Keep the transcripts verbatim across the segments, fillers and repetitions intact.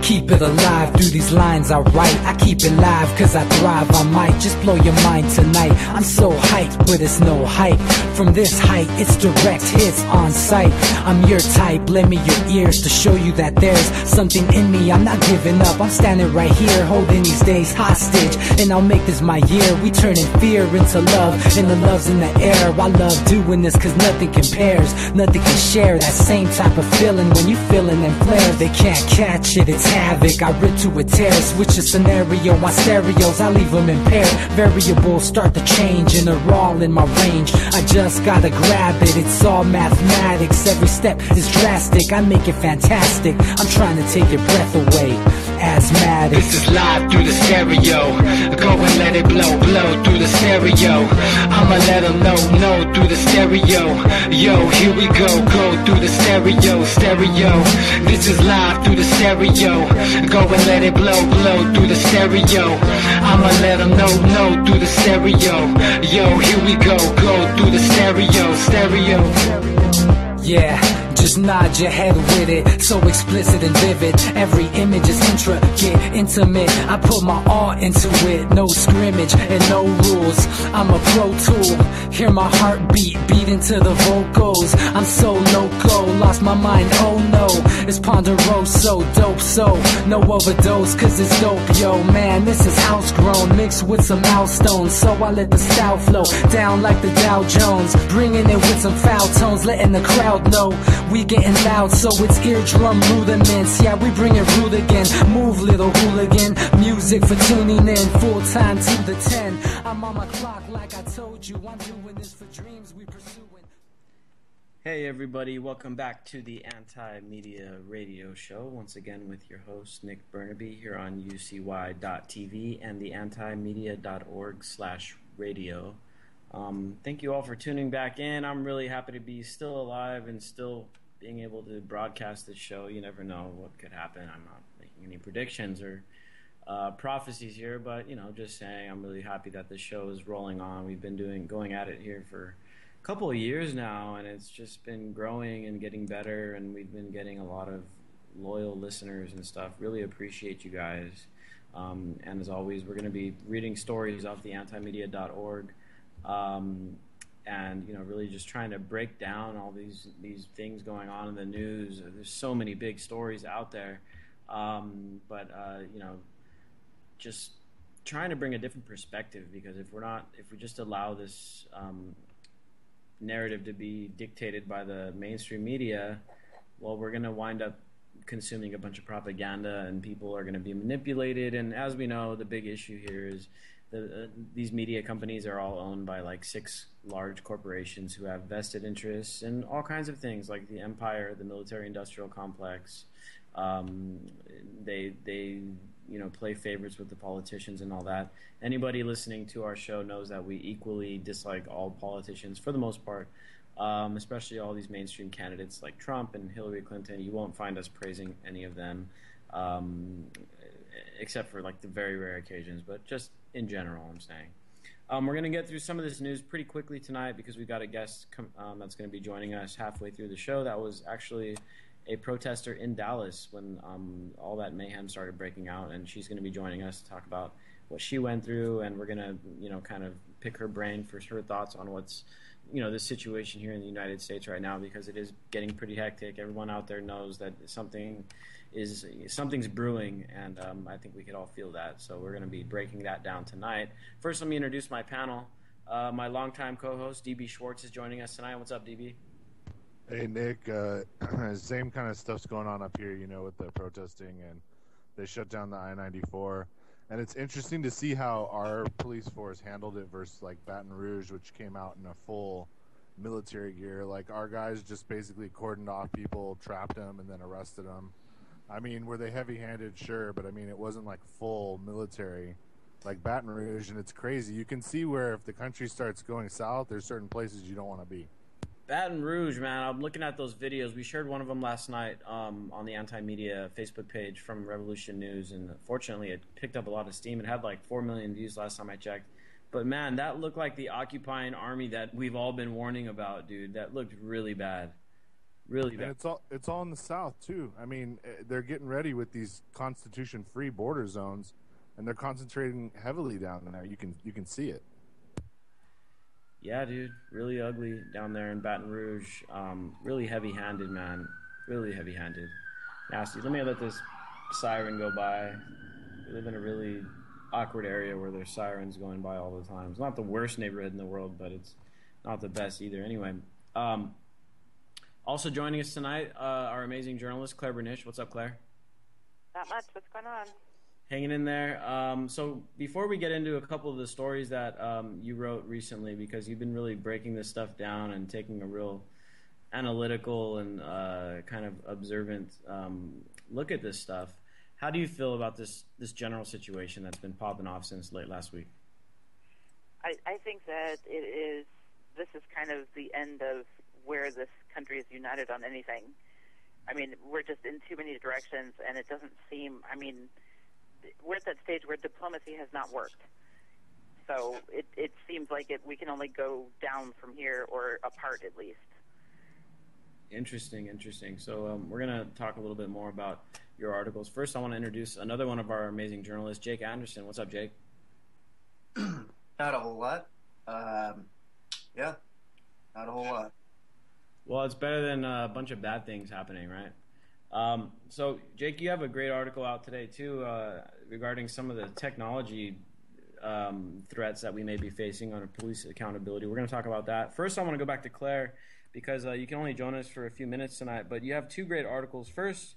Keep it alive through these lines I write. I keep it live cause I thrive. I might just blow your mind tonight. I'm so hyped, but it's no hype. From this height, it's direct hits on sight. I'm your type, lend me your ears to show you that there's something in me. I'm not giving up, I'm standing right here, holding these days hostage. And I'll make this my year. We turning fear into love, and the love's in the air. I love doing this cause nothing compares. Nothing can share that same type of feeling when you feeling and flare. They can't catch it, it's havoc. I rip to a tear, switch a scenario. My stereos, I leave them impaired. Variables start to change and they're all in my range. I just gotta grab it, it's all mathematics. Every step is drastic, I make it fantastic. I'm trying to take your breath away. Asthmatic. This is live through the stereo. Go and let it blow, blow through the stereo. I'ma let them know, know through the stereo. Yo, here we go, go through the stereo, stereo. This is live through the stereo. Go and let it blow, blow through the stereo. I'ma let them know, know through the stereo. Yo, here we go, go through the stereo, stereo. Yeah, just nod your head with it, so explicit and vivid. Every image is intricate, intimate. I put my all into it, no scrimmage and no rules. I'm a pro tool, hear my heartbeat, beat into the vocals. I'm so loco, lost my mind, oh no. It's ponderoso, dope, so no overdose, cause it's dope, yo. Man, this is house grown, mixed with some milestones. So I let the style flow down like the Dow Jones, bringing it with some foul tones, letting the crowd know we getting loud, so it's eardrum rudiments. Yeah, we bring it rude again. Move, little hooligan. Music for tuning in, full time to the ten. I'm on my clock like I told you. I'm doing this for dreams we pursuing. Hey everybody, welcome back to the Anti-Media Radio Show. Once again with your host Nick Burnaby here on U C Y dot T V and the antimedia dot org slash radio. Um, thank you all for tuning back in. I'm really happy to be still alive and still being able to broadcast this show. You never know what could happen. I'm not making any predictions or uh, prophecies here, but you know, just saying I'm really happy that this show is rolling on. We've been doing going at it here for a couple of years now, and it's just been growing and getting better, and we've been getting a lot of loyal listeners and stuff. Really appreciate you guys. Um, and as always, we're going to be reading stories off the antimedia dot org. Um, and you know, really just trying to break down all these these things going on in the news. There's so many big stories out there, um, but uh, you know, just trying to bring a different perspective, because if we're not, if we just allow this um, narrative to be dictated by the mainstream media, well, we're going to wind up consuming a bunch of propaganda, and people are going to be manipulated. And as we know, the big issue here is The, uh, these media companies are all owned by like six large corporations who have vested interests in all kinds of things, like the empire, the military-industrial complex. Um, they they you know play favorites with the politicians and all that. Anybody listening to our show knows that we equally dislike all politicians for the most part, um, especially all these mainstream candidates like Trump and Hillary Clinton. You won't find us praising any of them, um, except for like the very rare occasions, but just in general, I'm saying. Um, we're going to get through some of this news pretty quickly tonight because we've got a guest com- um, that's going to be joining us halfway through the show. That was actually a protester in Dallas when um, all that mayhem started breaking out, and she's going to be joining us to talk about what she went through, and we're going to, you know, kind of pick her brain for her thoughts on what's, you know, this situation here in the United States right now, because it is getting pretty hectic. Everyone out there knows that something is something's brewing, and um, I think we could all feel that. So we're going to be breaking that down tonight. First, let me introduce my panel. Uh, my longtime co-host, D B Schwartz, is joining us tonight. What's up, D B? Hey, Nick. Uh, same kind of stuff's going on up here, you know, with the protesting, and they shut down the I ninety-four. And it's interesting to see how our police force handled it versus, like, Baton Rouge, which came out in a full military gear. Like, our guys just basically cordoned off people, trapped them, and then arrested them. I mean, were they heavy-handed? Sure, but I mean, it wasn't like full military like Baton Rouge, and it's crazy. You can see where if the country starts going south, there's certain places you don't want to be. Baton Rouge, man, I'm looking at those videos. We shared one of them last night um, on the Anti-Media Facebook page from Revolution News, and fortunately it picked up a lot of steam. It had like four million views last time I checked. But man, that looked like the occupying army that we've all been warning about, dude. That looked really bad. Really And bad. it's all it's all in the South too. I mean, eh, they're getting ready with these constitution-free border zones, and they're concentrating heavily down there. You can you can see it. Yeah, dude, really ugly down there in Baton Rouge. Um, really heavy-handed, man. Really heavy-handed. Nasty. Let me let this siren go by. We live in a really awkward area where there's sirens going by all the time. It's not the worst neighborhood in the world, but it's not the best either. Anyway, um, also joining us tonight, uh, our amazing journalist, Claire Bernish. What's up, Claire? Not much. What's going on? Hanging in there. Um, so before we get into a couple of the stories that um, you wrote recently, because you've been really breaking this stuff down and taking a real analytical and uh, kind of observant um, look at this stuff, how do you feel about this this general situation that's been popping off since late last week? I, I think that it is. This is kind of the end of where this country is united on anything. I mean, we're just in too many directions, and it doesn't seem. I mean, we're at that stage where diplomacy has not worked. So it it seems like it. We can only go down from here, or apart at least. Interesting, interesting. So um, we're going to talk a little bit more about your articles. First, I want to introduce another one of our amazing journalists, Jake Anderson. What's up, Jake? Not a whole lot. Um, yeah, not a whole lot. Well, it's better than a bunch of bad things happening, right? Um, so, Jake, you have a great article out today, too, uh, regarding some of the technology um, threats that we may be facing on police accountability. We're going to talk about that. First, I want to go back to Claire, because uh, you can only join us for a few minutes tonight, but you have two great articles. First,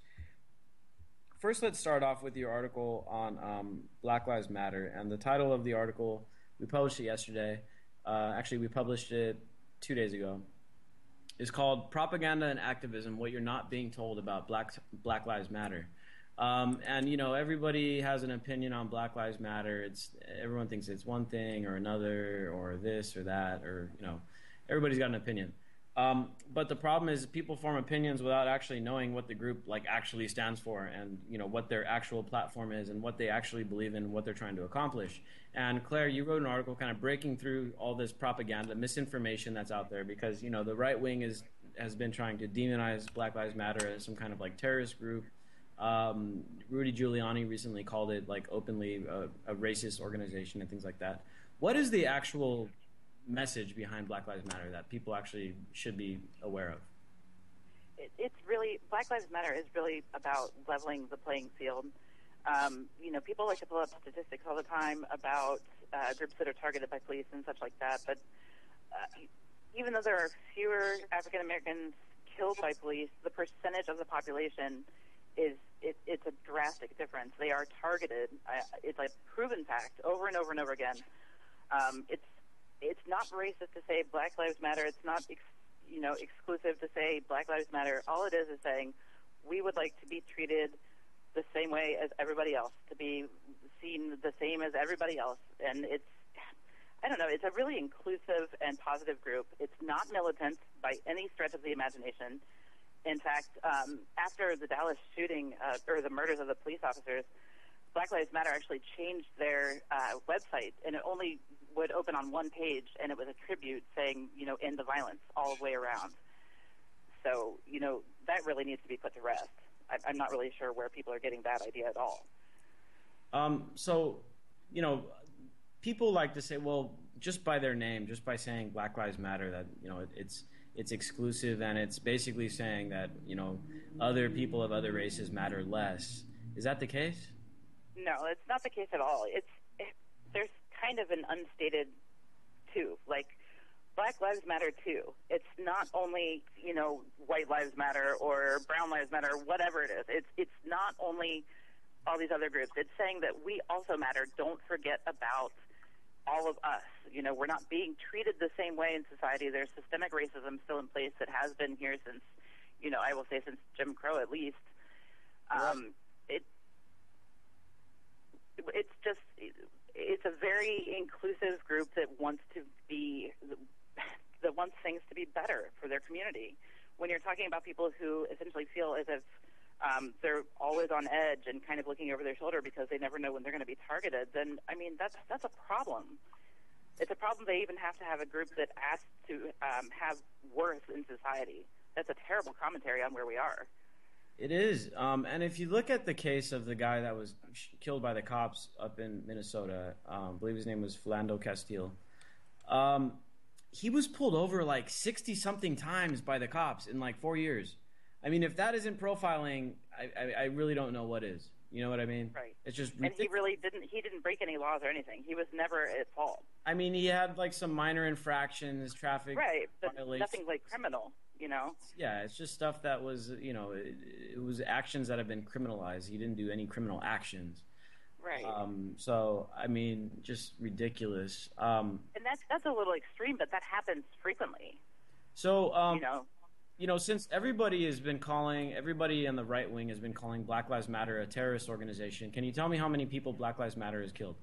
first let's start off with your article on um, Black Lives Matter, and the title of the article, we published it yesterday. Uh, actually, we published it two days ago. It's called Propaganda and Activism, What You're Not Being Told About Black, Black Lives Matter. Um, and, you know, everybody has an opinion on Black Lives Matter. It's everyone thinks it's one thing or another or this or that or, you know, everybody's got an opinion. Um, but the problem is people form opinions without actually knowing what the group like actually stands for and, you know, what their actual platform is and what they actually believe in, what they're trying to accomplish. And Claire, you wrote an article kind of breaking through all this propaganda, misinformation that's out there because, you know, the right wing is has been trying to demonize Black Lives Matter as some kind of like terrorist group. Um, Rudy Giuliani recently called it like openly a, a racist organization and things like that. What is the actual message behind Black Lives Matter that people actually should be aware of? It, it's really, Black Lives Matter is really about leveling the playing field. Um, you know, people like to pull up statistics all the time about uh, groups that are targeted by police and such like that, but uh, even though there are fewer African Americans killed by police, the percentage of the population is, it, it's a drastic difference. They are targeted. Uh, it's a proven fact over and over and over again. Um, it's It's not racist to say Black Lives Matter. It's not, ex, you know, exclusive to say Black Lives Matter. All it is is saying we would like to be treated the same way as everybody else, to be seen the same as everybody else. And it's, I don't know, it's a really inclusive and positive group. It's not militant by any stretch of the imagination. In fact, um, after the Dallas shooting, uh, or the murders of the police officers, Black Lives Matter actually changed their uh, website, and it only would open on one page, and it was a tribute saying, you know, end the violence all the way around. So, you know, that really needs to be put to rest. I, I'm not really sure where people are getting that idea at all. Um, so, you know, people like to say, well, just by their name, just by saying Black Lives Matter, that, you know, it, it's it's exclusive, and it's basically saying that, you know, other people of other races matter less. Is that the case? No, it's not the case at all. It's it, there's kind of an unstated too, like Black Lives Matter too. It's not only, you know, white lives matter or brown lives matter, whatever it is. It's it's not only all these other groups. It's saying that we also matter. Don't forget about all of us. You know, we're not being treated the same way in society. There's systemic racism still in place that has been here since, you know, I will say since Jim Crow at least. Um, it it's just it's a very inclusive group that wants to be that wants things to be better for their community. When you're talking about people who essentially feel as if um, they're always on edge and kind of looking over their shoulder because they never know when they're going to be targeted, then I mean that's that's a problem. It's a problem they even have to have a group that asks to um, have worth in society. that's a terrible commentary on where we are. It is. Um, and if you look at the case of the guy that was sh- killed by the cops up in Minnesota, um, I believe his name was Philando Castile, um, he was pulled over like sixty-something times by the cops in like four years. I mean, if that isn't profiling, I, I, I really don't know what is. You know what I mean? Right. It's just ridiculous. And he really didn't, he didn't break any laws or anything. He was never at fault. I mean, he had like some minor infractions, traffic right, but violations. Nothing like criminal. You know? Yeah, it's just stuff that was, you know, it, it was actions that have been criminalized. He didn't do any criminal actions. Right. Um, so, I mean, just ridiculous. Um, and that's that's a little extreme, but that happens frequently. So, um, you know, you know, since everybody has been calling, everybody on the right wing has been calling Black Lives Matter a terrorist organization, can you tell me how many people Black Lives Matter has killed?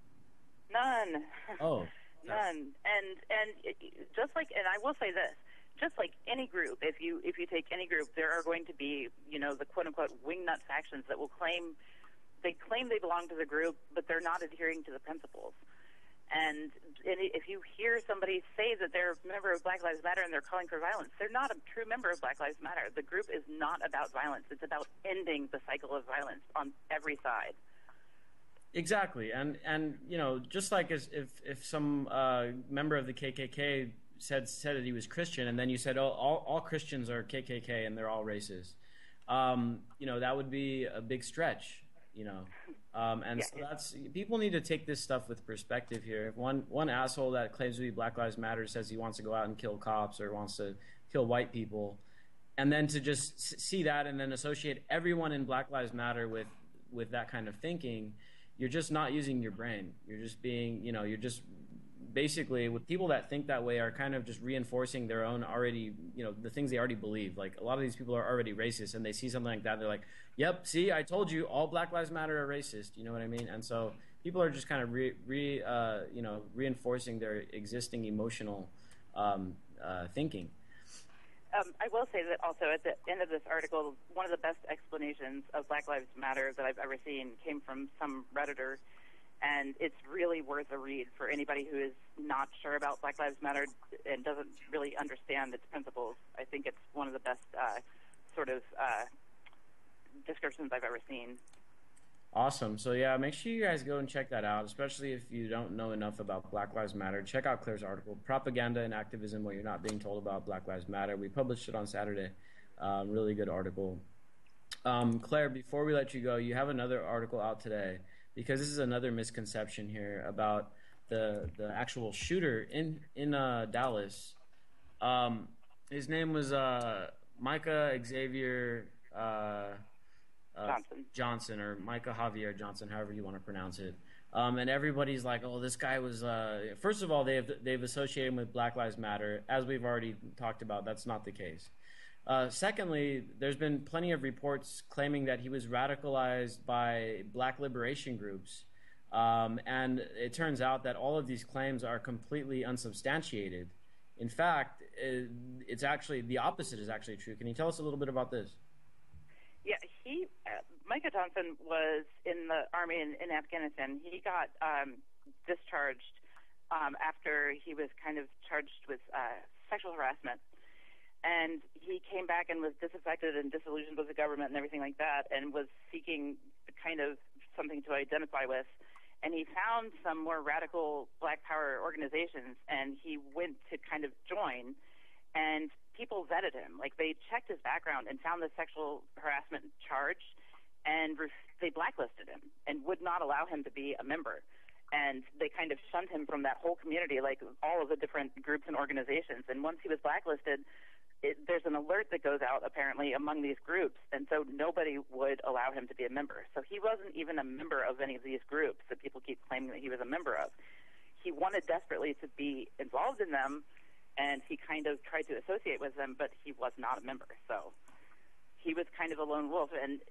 None. Oh. None. And and it, just like, and I will say this. Just like any group, if you if you take any group, there are going to be, you know, the quote unquote wingnut factions that will claim they claim they belong to the group, but they're not adhering to the principles. And, and if you hear somebody say that they're a member of Black Lives Matter and they're calling for violence, they're not a true member of Black Lives Matter. The group is not about violence; it's about ending the cycle of violence on every side. Exactly, and and you know, just like as if if some uh, member of the K K K said said that he was Christian, and then you said, oh, all all Christians are K K K and they're all racist. Um, you know, that would be a big stretch. You know, um, and yeah. so that's people need to take this stuff with perspective here. If one one asshole that claims to be Black Lives Matter says he wants to go out and kill cops or wants to kill white people, and then to just see that and then associate everyone in Black Lives Matter with with that kind of thinking, you're just not using your brain. You're just being, you know, you're just basically, with people that think that way are kind of just reinforcing their own already, you know, the things they already believe. Like, a lot of these people are already racist, and they see something like that, they're like, yep, see, I told you, all Black Lives Matter are racist. You know what I mean? And so people are just kind of re, re uh, you know, reinforcing their existing emotional um, uh, thinking. Um, I will say that also at the end of this article, one of the best explanations of Black Lives Matter that I've ever seen came from some Redditor. And it's really worth a read for anybody who is not sure about Black Lives Matter and doesn't really understand its principles. I think it's one of the best uh, sort of uh, descriptions I've ever seen. Awesome. So, yeah, make sure you guys go and check that out, especially if you don't know enough about Black Lives Matter. Check out Claire's article, Propaganda and Activism What You're Not Being Told About Black Lives Matter. We published it on Saturday. Um, really good article. Um, Claire, before we let you go, you have another article out today, because this is another misconception here about the the actual shooter in in uh, Dallas. Um, his name was uh, Micah Xavier uh, uh, Johnson. Johnson, or Micah Javier Johnson, however you want to pronounce it. Um, and everybody's like, "Oh, this guy was." Uh... First of all, they've they've associated him with Black Lives Matter. As we've already talked about, that's not the case. Uh, secondly, there's been plenty of reports claiming that he was radicalized by black liberation groups. Um, and it turns out that all of these claims are completely unsubstantiated. In fact, it, it's actually the opposite is actually true. Can you tell us a little bit about this? Yeah, he, uh, Micah Johnson was in the Army in, in Afghanistan. He got um, discharged um, after he was kind of charged with uh, sexual harassment. And he came back and was disaffected and disillusioned with the government and everything like that, and was seeking kind of something to identify with. And he found some more radical Black Power organizations, and he went to kind of join. And people vetted him. Like, they checked his background and found the sexual harassment charge, and they blacklisted him and would not allow him to be a member. And they kind of shunned him from that whole community, like all of the different groups and organizations. And once he was blacklisted, It, there's an alert that goes out, apparently, among these groups, and so nobody would allow him to be a member. So he wasn't even a member of any of these groups that people keep claiming that he was a member of. He wanted desperately to be involved in them, and he kind of tried to associate with them, but he was not a member. So he was kind of a lone wolf, and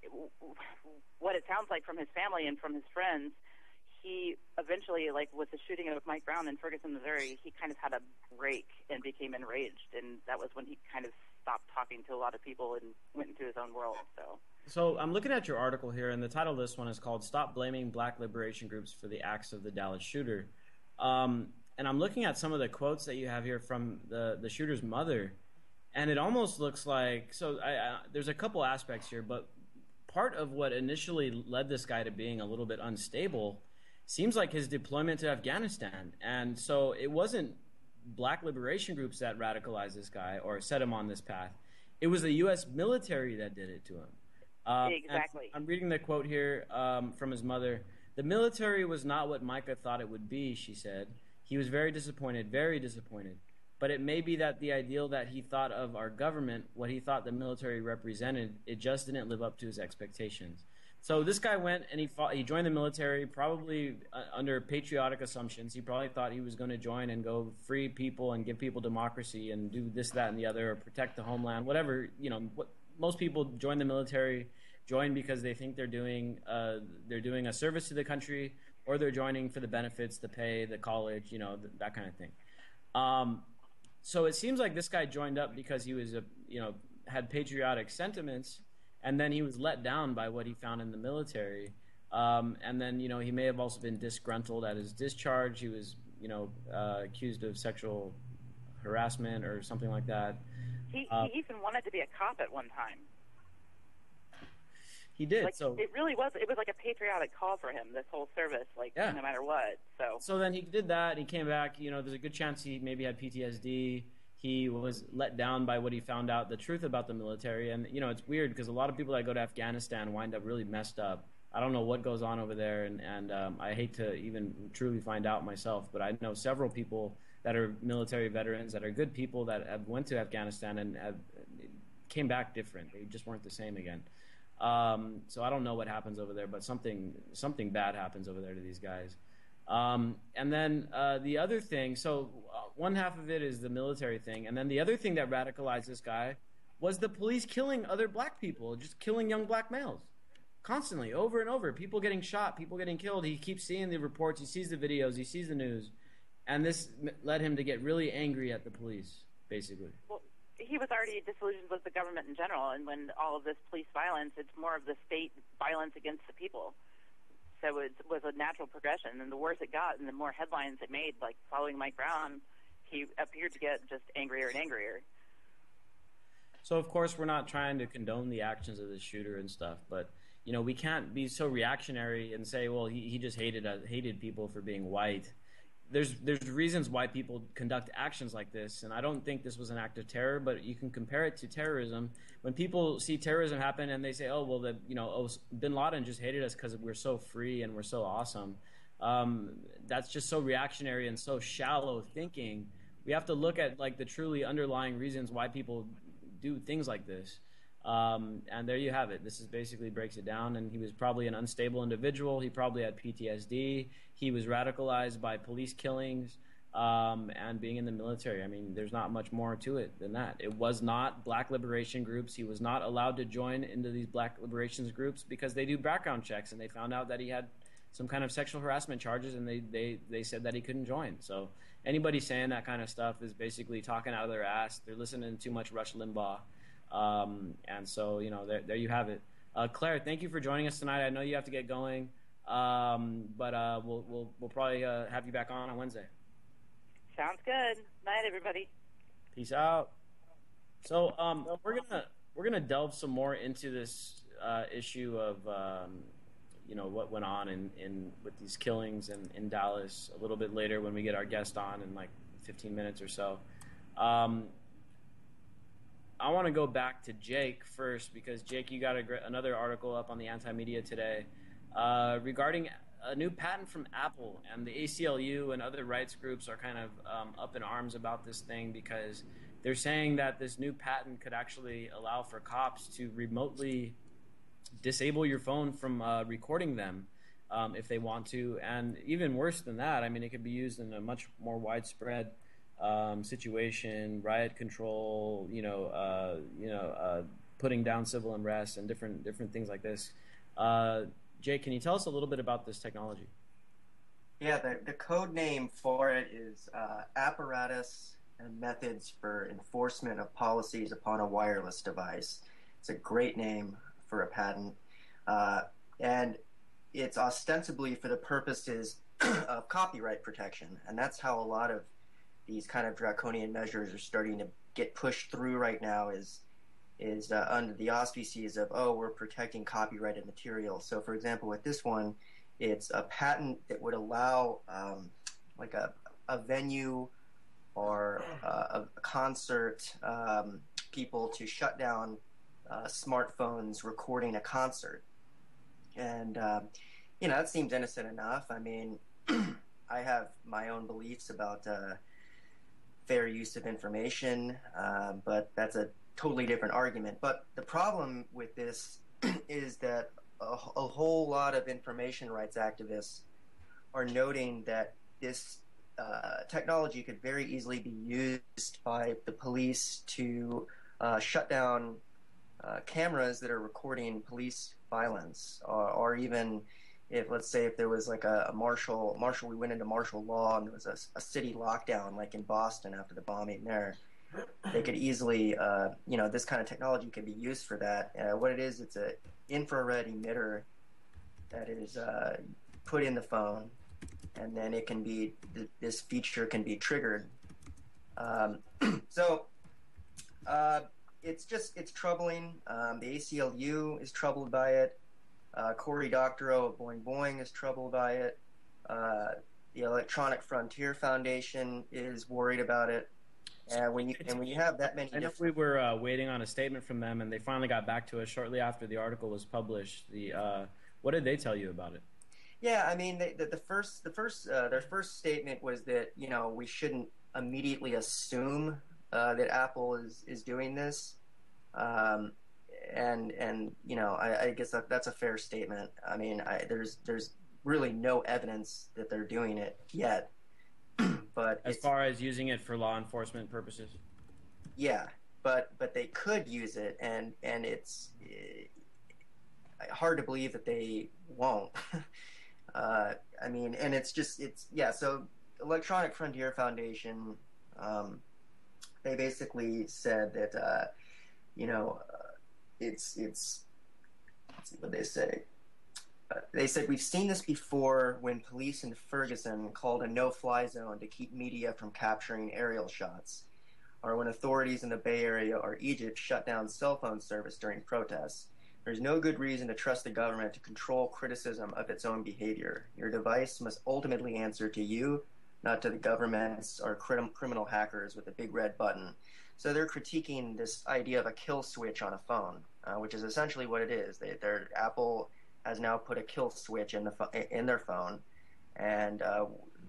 what it sounds like from his family and from his friends, he eventually, like with the shooting of Mike Brown in Ferguson, Missouri, he kind of had a break and became enraged, and that was when he kind of stopped talking to a lot of people and went into his own world. So, so I'm looking at your article here, and the title of this one is called "Stop Blaming Black Liberation Groups for the Acts of the Dallas Shooter." Um, and I'm looking at some of the quotes that you have here from the the shooter's mother, And it almost looks like, so I, I, there's a couple aspects here, but part of what initially led this guy to being a little bit unstable seems like his deployment to Afghanistan. And so it wasn't black liberation groups that radicalized this guy or set him on this path. It was the U S military that did it to him. Um, exactly. I'm reading the quote here um, from his mother. "The military was not what Micah thought it would be," she said. "He was very disappointed, very disappointed. But it may be that the ideal that he thought of our government, what he thought the military represented, it just didn't live up to his expectations." So this guy went and he fought, he joined the military probably uh, under patriotic assumptions. He probably thought he was going to join and go free people and give people democracy and do this, that, and the other, or protect the homeland, whatever. You know, what, most people join the military, join because they think they're doing uh, they're doing a service to the country, or they're joining for the benefits, the pay, the college, you know, th- that kind of thing. Um, So it seems like this guy joined up because he was a, you know, had patriotic sentiments, and then he was let down by what he found in the military. Um, and then, you know, he may have also been disgruntled at his discharge. He was, you know, uh, accused of sexual harassment or something like that. He, uh, he even wanted to be a cop at one time. He did. Like, so it really was. It was like a patriotic call for him. This whole service, like Yeah. no matter what. So. So then he did that. And he came back. You know, there's a good chance he maybe had P T S D. He was let down by what he found out, the truth about the military. And, you know, it's weird because a lot of people that go to Afghanistan wind up really messed up. I don't know what goes on over there, and, and um, I hate to even truly find out myself, but I know several people that are military veterans that are good people that have went to Afghanistan and have, came back different. They just weren't the same again. Um, so I don't know what happens over there, but something something bad happens over there to these guys. Um, and then uh, the other thing, so uh, one half of it is the military thing, and then the other thing that radicalized this guy was the police killing other black people, just killing young black males. Constantly, over and over, people getting shot, people getting killed. He keeps seeing the reports, he sees the videos, he sees the news, and this led him to get really angry at the police, basically. Well, he was already disillusioned with the government in general, and when all of this police violence, it's more of the state violence against the people. So it was a natural progression, and the worse it got, and the more headlines it made, like following Mike Brown, he appeared to get just angrier and angrier. So, of course, we're not trying to condone the actions of the shooter and stuff, but you know, we can't be so reactionary and say, well, he, he just hated uh, hated people for being white. There's there's reasons why people conduct actions like this, and I don't think this was an act of terror, but you can compare it to terrorism. When people see terrorism happen and they say, oh, well, the, you know, oh, Bin Laden just hated us because we're so free and we're so awesome. Um, that's just so reactionary and so shallow thinking. We have to look at like the truly underlying reasons why people do things like this. Um, and there you have it. This is basically breaks it down. And he was probably an unstable individual. He probably had P T S D. He was radicalized by police killings um, and being in the military. I mean, there's not much more to it than that. It was not black liberation groups. He was not allowed to join into these black liberation groups because they do background checks, and they found out that he had some kind of sexual harassment charges, and they, they, they said that he couldn't join. So anybody saying that kind of stuff is basically talking out of their ass. They're listening to too much Rush Limbaugh. Um, and so, you know, there, there you have it. Uh, Claire, thank you for joining us tonight. I know you have to get going, um, but uh, we'll, we'll, we'll probably uh, have you back on on Wednesday. Sounds good. Night, everybody. Peace out. So um, we're gonna we're gonna delve some more into this uh, issue of um, you know what went on in, in with these killings in, in Dallas a little bit later when we get our guest on in like fifteen minutes or so. Um, I want to go back to Jake first because, Jake, you got a, another article up on the Anti-Media today uh, regarding a new patent from Apple, and the A C L U and other rights groups are kind of um, up in arms about this thing because they're saying that this new patent could actually allow for cops to remotely disable your phone from uh, recording them um, if they want to, and even worse than that, I mean, it could be used in a much more widespread Um, situation, riot control, you know, uh, you know, uh, putting down civil unrest and different different things like this. Uh, Jake, can you tell us a little bit about this technology? Yeah, the, the code name for it is uh, Apparatus and Methods for Enforcement of Policies Upon a Wireless Device. It's a great name for a patent, uh, and it's ostensibly for the purposes of copyright protection, and that's how a lot of these kind of draconian measures are starting to get pushed through right now is is uh, under the auspices of, oh, we're protecting copyrighted material. So, for example, with this one, it's a patent that would allow um, like a, a venue or uh, a concert um, people to shut down uh, smartphones recording a concert. And, uh, you know, that seems innocent enough. I mean, I have my own beliefs about uh, fair use of information, uh, but that's a totally different argument. But the problem with this is that a, a whole lot of information rights activists are noting that this uh, technology could very easily be used by the police to uh, shut down uh, cameras that are recording police violence, or, or even if, let's say, if there was like a, a martial, martial, we went into martial law and there was a, a city lockdown, like in Boston after the bombing there, they could easily, uh, you know, this kind of technology could be used for that. Uh, what it is, it's a infrared emitter that is uh, put in the phone, and then it can be, th- this feature can be triggered. Um, so uh, it's just, it's troubling. Um, the A C L U is troubled by it. Uh, Cory Doctorow of Boing Boing is troubled by it. Uh, the Electronic Frontier Foundation is worried about it. And when you and when you have that many, I know different... we were uh, waiting on a statement from them, and they finally got back to us shortly after the article was published. The uh, what did they tell you about it? Yeah, I mean, they, the, the first the first uh, their first statement was that, you know, we shouldn't immediately assume uh, that Apple is is doing this. Um, and and you know, I, I guess that, that's a fair statement. I mean, I, there's there's really no evidence that they're doing it yet. But as far as using it for law enforcement purposes, yeah, but but they could use it, and and it's uh, hard to believe that they won't. uh, I mean, and it's just it's yeah. So Electronic Frontier Foundation, um, they basically said that uh, you know uh, it's it's let's see what they say. Uh, they said, we've seen this before when police in Ferguson called a no-fly zone to keep media from capturing aerial shots, or when authorities in the Bay Area or Egypt shut down cell phone service during protests. There's no good reason to trust the government to control criticism of its own behavior. Your device must ultimately answer to you, not to the governments or crim- criminal hackers with a big red button. So they're critiquing this idea of a kill switch on a phone, uh, which is essentially what it is. They, they're Apple has now put a kill switch in the fo- in their phone, and uh,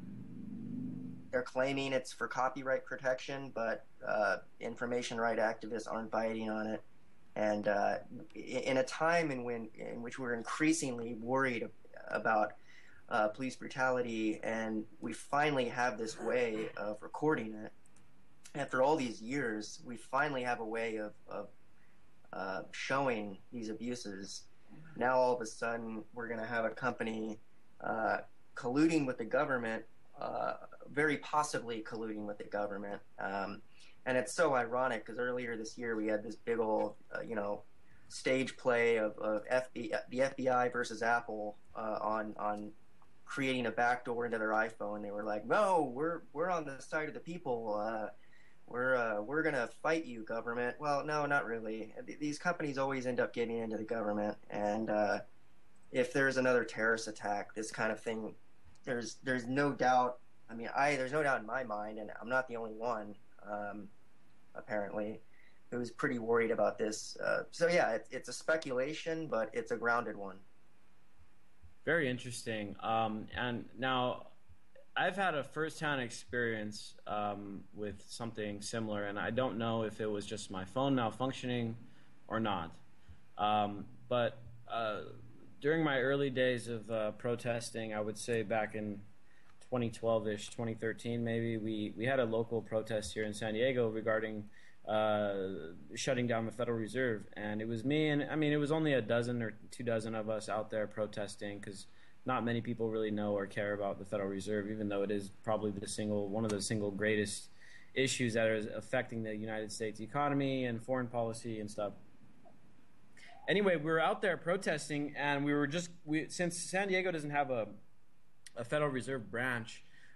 they're claiming it's for copyright protection, but uh, information right activists aren't biting on it. And uh, in a time in when in which we're increasingly worried about uh, police brutality, and we finally have this way of recording it, after all these years, we finally have a way of, of uh, showing these abuses. Now all of a sudden we're going to have a company uh, colluding with the government, uh, very possibly colluding with the government. Um, and it's so ironic because earlier this year we had this big old, uh, you know, stage play of, of F B I, the F B I versus Apple uh, on on creating a backdoor into their iPhone. They were like, no, we're we're on the side of the people. Uh, We're uh, we're gonna fight you, government. Well, no, not really. These companies always end up giving into the government, and uh, if there's another terrorist attack, this kind of thing, there's there's no doubt. I mean, I there's no doubt in my mind, and I'm not the only one, um, apparently, who's pretty worried about this. Uh, so yeah, it, it's a speculation, but it's a grounded one. Very interesting. Um, and now, I've had a first-hand experience um, with something similar, and I don't know if it was just my phone malfunctioning or not. Um, but uh, during my early days of uh, protesting, I would say back in twenty twelve-ish, twenty thirteen maybe, we, we had a local protest here in San Diego regarding uh, shutting down the Federal Reserve. And it was me, and I mean, it was only a dozen or two dozen of us out there protesting because not many people really know or care about the Federal Reserve, even though it is probably the single one of the single greatest issues that are affecting the United States economy and foreign policy and stuff. Anyway, we were out there protesting, and we were just we, since San Diego doesn't have a a Federal Reserve branch,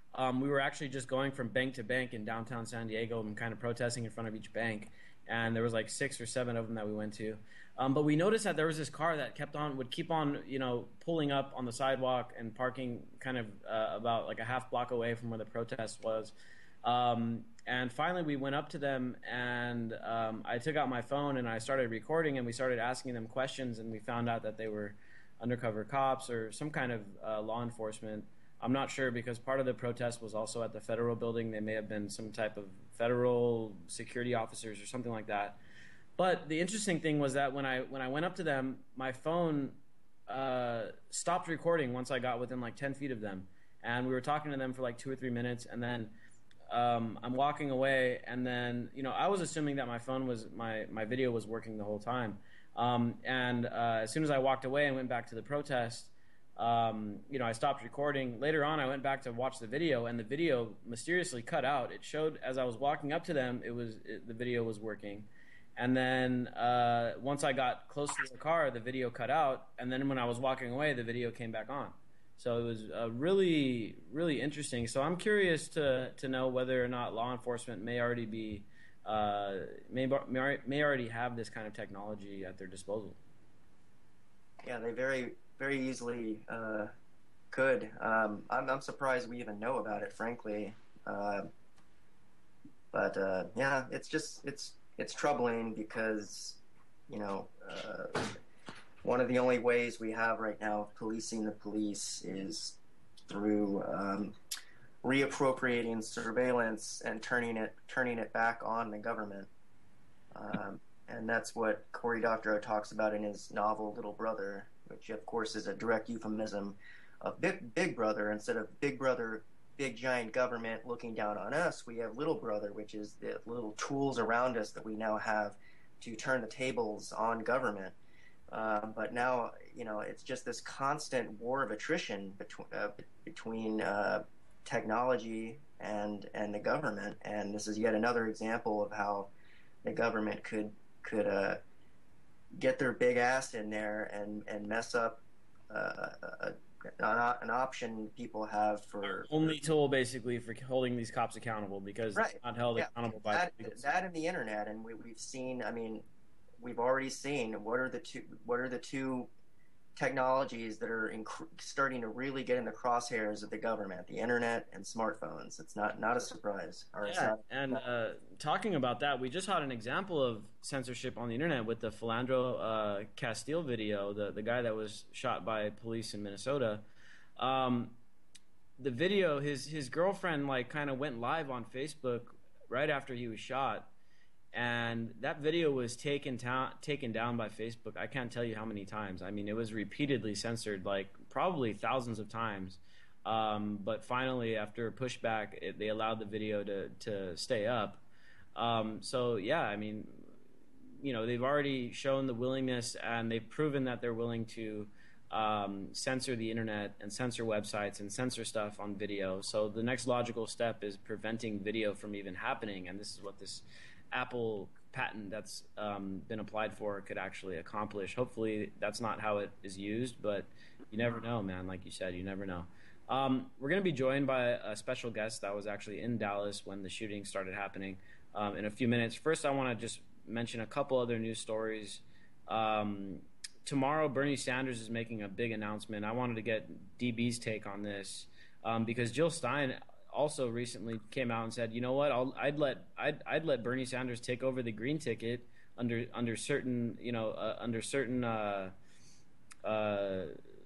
Um, we were actually just going from bank to bank in downtown San Diego and kind of protesting in front of each bank. And there was like six or seven of them that we went to. Um, but we noticed that there was this car that kept on, would keep on, you know, pulling up on the sidewalk and parking kind of uh, about like a half block away from where the protest was. Um, and finally we went up to them, and um, I took out my phone and I started recording, and we started asking them questions, and we found out that they were undercover cops or some kind of uh, law enforcement. I'm not sure, because part of the protest was also at the federal building. They may have been some type of federal security officers or something like that. But the interesting thing was that when I when I went up to them, my phone uh, stopped recording once I got within like ten feet of them. And we were talking to them for like two or three minutes, and then um, I'm walking away, and then, you know, I was assuming that my phone was, my, my video was working the whole time. Um, and uh, as soon as I walked away and went back to the protest, Um, you know, I stopped recording. Later on, I went back to watch the video, and the video mysteriously cut out. It showed as I was walking up to them, it was it, the video was working, and then uh, once I got close to the car, the video cut out, and then when I was walking away, the video came back on. So it was uh, really, really interesting. So I'm curious to to know whether or not law enforcement may already be uh, may may already have this kind of technology at their disposal. Yeah, they very. very easily uh, could. Um, I'm, I'm surprised we even know about it, frankly. Uh, but uh, yeah, it's just it's it's troubling because, you know, uh, one of the only ways we have right now of policing the police is through um, reappropriating surveillance and turning it turning it back on the government. Um, and that's what Cory Doctorow talks about in his novel Little Brother, which of course is a direct euphemism of Big, Big Brother. Instead of Big Brother, big giant government looking down on us, we have Little Brother, which is the little tools around us that we now have to turn the tables on government. Uh, but now, you know, it's just this constant war of attrition between uh, between uh, technology and and the government, and this is yet another example of how the government could could uh, get their big ass in there and, and mess up uh, a, an, an option people have for only tool basically for holding these cops accountable, because right. they're not held yeah. accountable by that, legal that and the internet. And we, we've seen, I mean, we've already seen what are the two what are the two technologies that are inc- starting to really get in the crosshairs of the government: the internet and smartphones. It's not not a surprise. Or yeah, not, and uh, talking about that, we just had an example of censorship on the internet with the Philandro uh, Castile video, the the guy that was shot by police in Minnesota. Um, the video, his his girlfriend like kind of went live on Facebook right after he was shot. And that video was taken ta- taken down by Facebook. I can't tell you how many times. I mean, it was repeatedly censored, like probably thousands of times. Um, but finally, after pushback, it, they allowed the video to, to stay up. Um, so, yeah, I mean, you know, they've already shown the willingness, and they've proven that they're willing to um, censor the internet and censor websites and censor stuff on video. So the next logical step is preventing video from even happening, and this is what this Apple patent that's um, been applied for could actually accomplish. Hopefully that's not how it is used, but you never know, man. Like you said, you never know. Um, we're going to be joined by a special guest that was actually in Dallas when the shooting started happening um, in a few minutes. First, I want to just mention a couple other news stories. Um, tomorrow, Bernie Sanders is making a big announcement. I wanted to get D B's take on this um, because Jill Stein also recently came out and said, you know what, I'll, I'd let I'd, I'd let Bernie Sanders take over the green ticket under under certain you know uh, under certain uh, uh,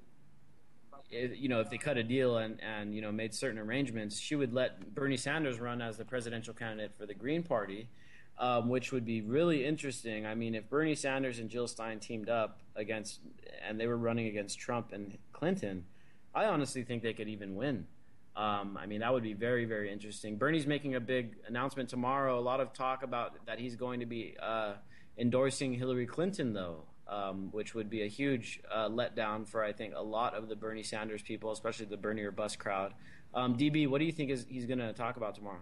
it, you know if they cut a deal and, and you know made certain arrangements, she would let Bernie Sanders run as the presidential candidate for the Green Party, um, which would be really interesting. I mean, if Bernie Sanders and Jill Stein teamed up against and they were running against Trump and Clinton, I honestly think they could even win. Um, I mean, that would be very, very interesting. Bernie's making a big announcement tomorrow. A lot of talk about that he's going to be uh, endorsing Hillary Clinton, though, um, which would be a huge uh, letdown for, I think, a lot of the Bernie Sanders people, especially the Bernie or bust crowd. Um, D B, what do you think is he's going to talk about tomorrow?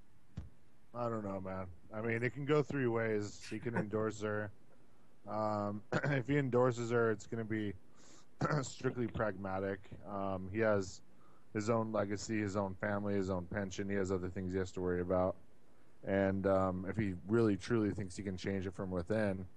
I don't know, man. I mean, it can go three ways. He can endorse her. Um, if he endorses her, it's going to be strictly pragmatic. Um, he has... his own legacy, his own family, his own pension. He has other things he has to worry about. And um, if he really, truly thinks he can change it from within,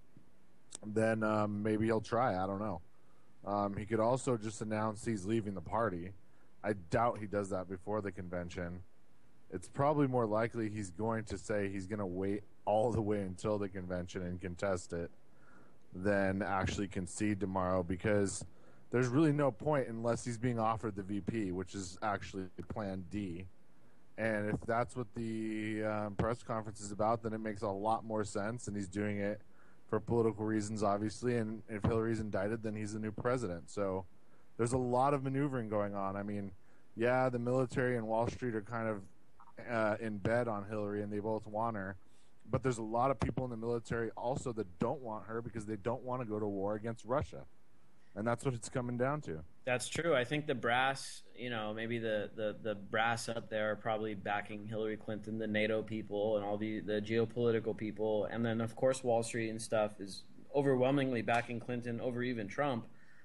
then um, maybe he'll try. I don't know. Um, he could also just announce he's leaving the party. I doubt he does that before the convention. It's probably more likely he's going to say he's going to wait all the way until the convention and contest it than actually concede tomorrow, because there's really no point unless he's being offered the V P, which is actually Plan D. And if that's what the um, press conference is about, then it makes a lot more sense, and he's doing it for political reasons, obviously. And if Hillary's indicted, then he's the new president. So there's a lot of maneuvering going on. I mean, yeah, the military and Wall Street are kind of uh, in bed on Hillary, and they both want her. But there's a lot of people in the military also that don't want her because they don't want to go to war against Russia. And that's what it's coming down to. That's true. I think the brass, you know, maybe the, the, the brass up there are probably backing Hillary Clinton, the NATO people and all the, the geopolitical people. And then, of course, Wall Street and stuff is overwhelmingly backing Clinton over even Trump.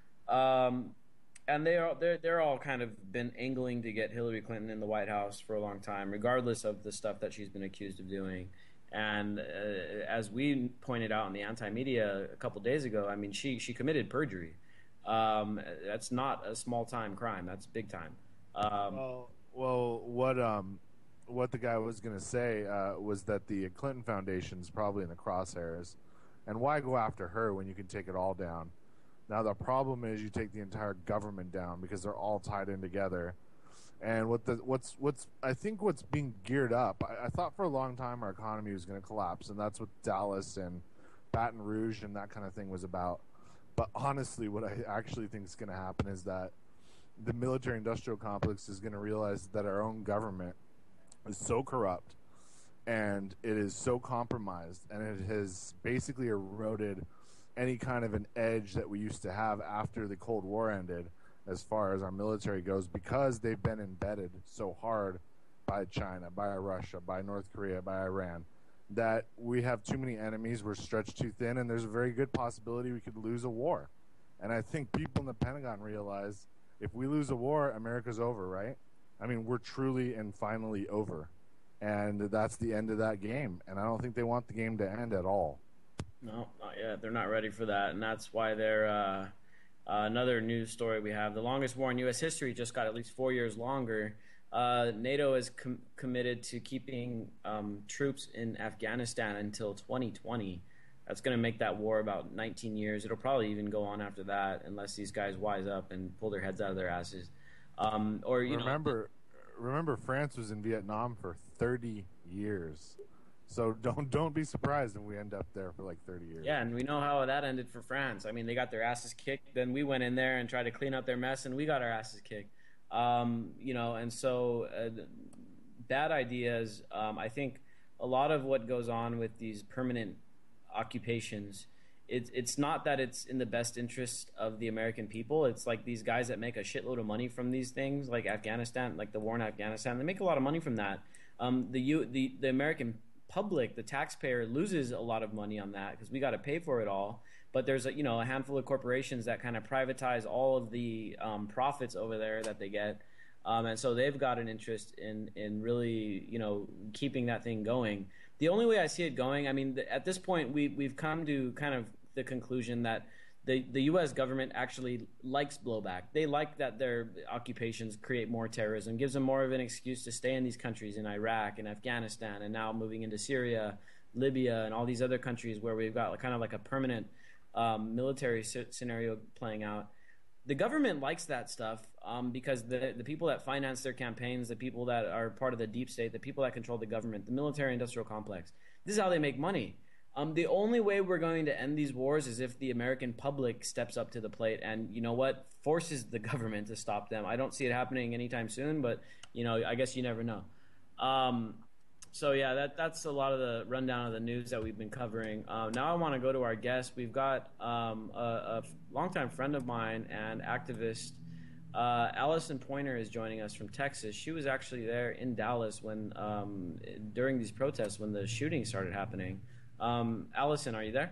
Um, and they are, they're, they're all kind of been angling to get Hillary Clinton in the White House for a long time, regardless of the stuff that she's been accused of doing. And uh, as we pointed out in the anti-media a couple days ago, I mean, she, she committed perjury. Um, that's not a small-time crime. That's big time. Um, well, well, what um, what the guy was going to say uh, was that the Clinton Foundation is probably in the crosshairs, and why go after her when you can take it all down? Now the problem is you take the entire government down because they're all tied in together. And what the what's what's I think what's being geared up. I, I thought for a long time our economy was going to collapse, and that's what Dallas and Baton Rouge and that kind of thing was about. But honestly, what I actually think is going to happen is that the military-industrial complex is going to realize that our own government is so corrupt and it is so compromised, and it has basically eroded any kind of an edge that we used to have after the Cold War ended as far as our military goes, because they've been embedded so hard by China, by Russia, by North Korea, by Iran, that we have too many enemies, we're stretched too thin, and there's a very good possibility we could lose a war. And I think people in the Pentagon realize if we lose a war, America's over, right? I mean, we're truly and finally over. And that's the end of that game. And I don't think they want the game to end at all. No, not yet. They're not ready for that. And that's why they're uh, uh, another news story we have. The longest war in U S history just got at least four years longer. Uh, NATO is com- committed to keeping um, troops in Afghanistan until twenty twenty. That's going to make that war about nineteen years. It'll probably even go on after that, unless these guys wise up and pull their heads out of their asses. Um, or you remember, know, remember, France was in Vietnam for thirty years. So don't don't be surprised when we end up there for like thirty years. Yeah, and we know how that ended for France. I mean, they got their asses kicked. Then we went in there and tried to clean up their mess, and we got our asses kicked. Um, you know, and so uh, bad ideas. Um, I think a lot of what goes on with these permanent occupations, it's it's not that it's in the best interest of the American people. It's like these guys that make a shitload of money from these things, like Afghanistan, like the war in Afghanistan. They make a lot of money from that. Um, the U, the the American public, the taxpayer, loses a lot of money on that because we got to pay for it all. But there's a, you know, a handful of corporations that kind of privatize all of the um, profits over there that they get, um, and so they've got an interest in in really, you know, keeping that thing going. The only way I see it going, I mean, th- at this point, we we've come to kind of the conclusion that the the U S government actually likes blowback. They like that their occupations create more terrorism, gives them more of an excuse to stay in these countries, in Iraq and Afghanistan, and now moving into Syria, Libya, and all these other countries where we've got like, kind of like a permanent Um, military c- scenario playing out. The government likes that stuff um, because the the people that finance their campaigns, the people that are part of the deep state, the people that control the government, the military-industrial complex, this is how they make money. Um, the only way we're going to end these wars is if the American public steps up to the plate and, you know what, forces the government to stop them. I don't see it happening anytime soon, but, you know, I guess you never know. Um, So, yeah, that that's a lot of the rundown of the news that we've been covering. Uh, now I want to go to our guest. We've got um, a, a longtime friend of mine and activist, uh, Allison Pointer, is joining us from Texas. She was actually there in Dallas when um, during these protests when the shooting started happening. Um, Allison, are you there?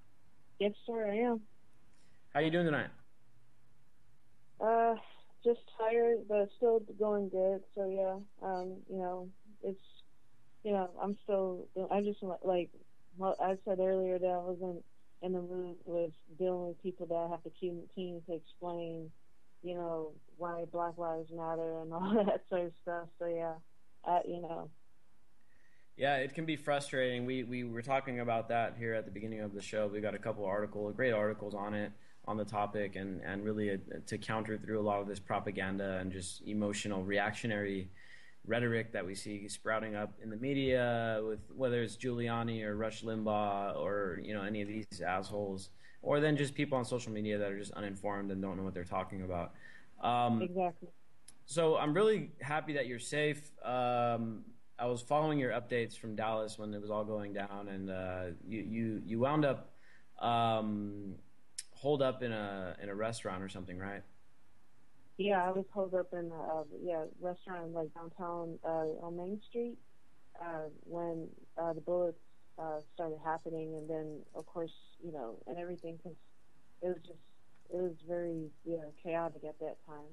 Yes, sir, I am. How you doing tonight? Uh, just tired, but uh, still going good. So yeah, um, you know, it's, you know, I'm still, I just like, well, I said earlier that I wasn't in the mood with dealing with people that have to continue to explain, you know, why Black Lives Matter and all that sort of stuff. So yeah, I, you know. Yeah, it can be frustrating. We we were talking about that here at the beginning of the show. We got a couple articles, great articles on it, on the topic, and and really a, to counter through a lot of this propaganda and just emotional, reactionary rhetoric that we see sprouting up in the media, with whether it's Giuliani or Rush Limbaugh or, you know, any of these assholes, or then just people on social media that are just uninformed and don't know what they're talking about. Um, exactly. So I'm really happy that you're safe. Um, I was following your updates from Dallas when it was all going down, and uh, you, you you wound up um, holed up in a in a restaurant or something, right? Yeah, I was holed up in a uh, yeah restaurant like downtown uh, on Main Street uh, when uh, the bullets uh, started happening, and then of course you know and everything, cause it was just it was very yeah chaotic at that time.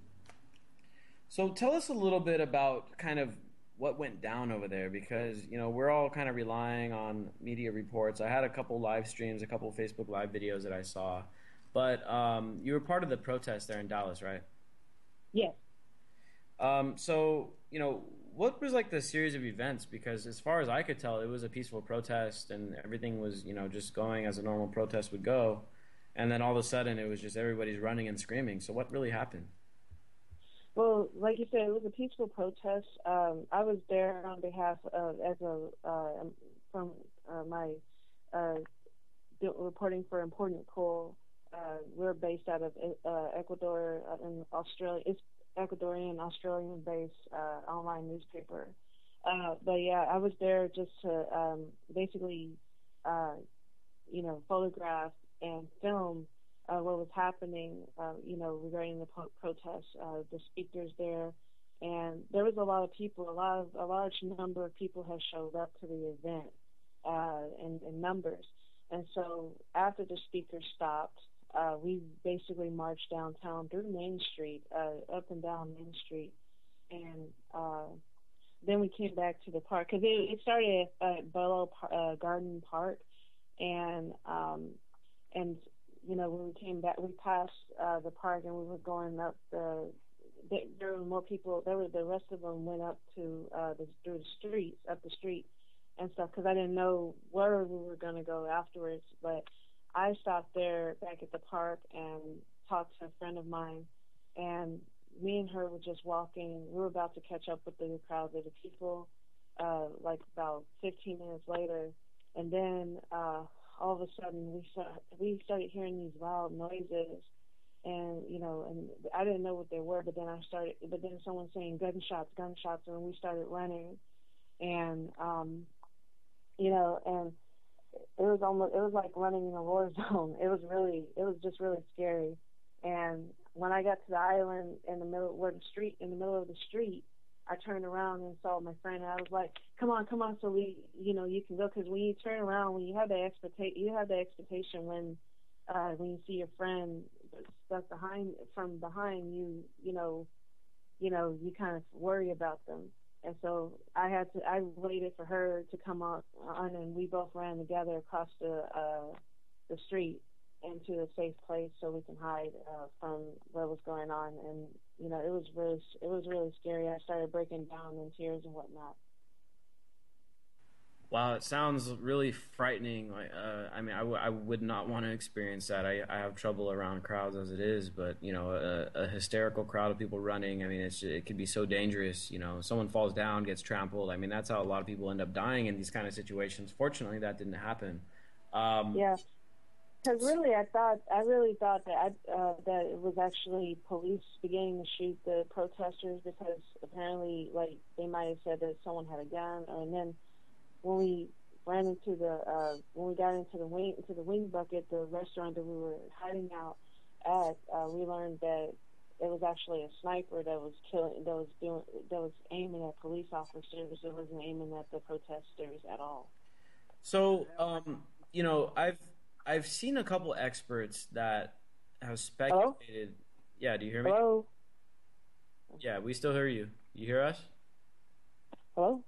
So tell us a little bit about kind of what went down over there, because you know we're all kind of relying on media reports. I had a couple live streams, a couple Facebook live videos that I saw, but um, you were part of the protest there in Dallas, right? Yes. Um, so you know what was like the series of events? Because as far as I could tell, it was a peaceful protest and everything was you know just going as a normal protest would go, and then all of a sudden it was just everybody's running and screaming. So what really happened? Well, like you said, it was a peaceful protest. Um, I was there on behalf of, as a, uh, from uh, my uh, reporting for Important Cool. Uh, we're based out of uh, Ecuador uh, in Australia. It's Ecuadorian, Australian-based uh, online newspaper. Uh, but yeah, I was there just to um, basically, uh, you know, photograph and film Uh, what was happening, uh, you know, regarding the po- protests, uh, the speakers there, and there was a lot of people. A lot of a large number of people have showed up to the event uh, in, in numbers. And so after the speakers stopped, uh, we basically marched downtown through Main Street, uh, up and down Main Street, and uh, then we came back to the park because it, it started at uh, Bello uh, Garden Park, and um, and. You know, when we came back, we passed uh, the park and we were going up the. There, there were more people. There were the rest of them went up to uh, the through the streets, up the street, and stuff. Because I didn't know where we were going to go afterwards. But I stopped there back at the park and talked to a friend of mine, and me and her were just walking. We were about to catch up with the crowd of the people, uh, like about fifteen minutes later, and then. Uh, all of a sudden we start, we started hearing these loud noises, and you know, and I didn't know what they were, but then I started, but then someone saying gunshots, gunshots, and we started running, and um, you know, and it was almost, it was like running in a war zone. It was really, it was just really scary. And when I got to the island in the middle, where the street, in the middle of the street, I turned around and saw my friend, and I was like, "Come on, come on, so we, you know, you can go." Because when you turn around, when you have the expectation, you have the expectation when, uh, when you see your friend stuck behind from behind you, you know, you know, you kind of worry about them. And so I had to, I waited for her to come on, on and we both ran together across the, uh, the street into a safe place so we can hide uh, from what was going on. And you know, it was really, it was really scary. I started breaking down in tears and whatnot. Wow, it sounds really frightening. Like, uh, I mean, I, w- I would not want to experience that. I, I have trouble around crowds as it is, but you know, a, a hysterical crowd of people running. I mean, it's it could be so dangerous. You know, someone falls down, gets trampled. I mean, that's how a lot of people end up dying in these kind of situations. Fortunately, that didn't happen. Um, yeah. Because really, I thought, I really thought that I, uh, that it was actually police beginning to shoot the protesters because apparently, like, they might have said that someone had a gun. And then when we ran into the, uh, when we got into the wing, into the wing bucket, the restaurant that we were hiding out at, uh, we learned that it was actually a sniper that was killing, that was doing, that was aiming at police officers. It wasn't aiming at the protesters at all. So, um, you know, I've. I've seen a couple experts that have speculated. Hello? Yeah, do you hear me? Hello? Yeah, we still hear you. You hear us? Hello?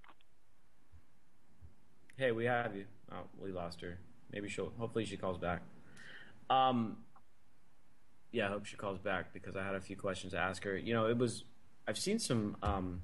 Hey, we have you. Oh, we lost her. Maybe she'll, hopefully she calls back. Um, yeah, I hope she calls back because I had a few questions to ask her. You know, it was, I've seen some, um,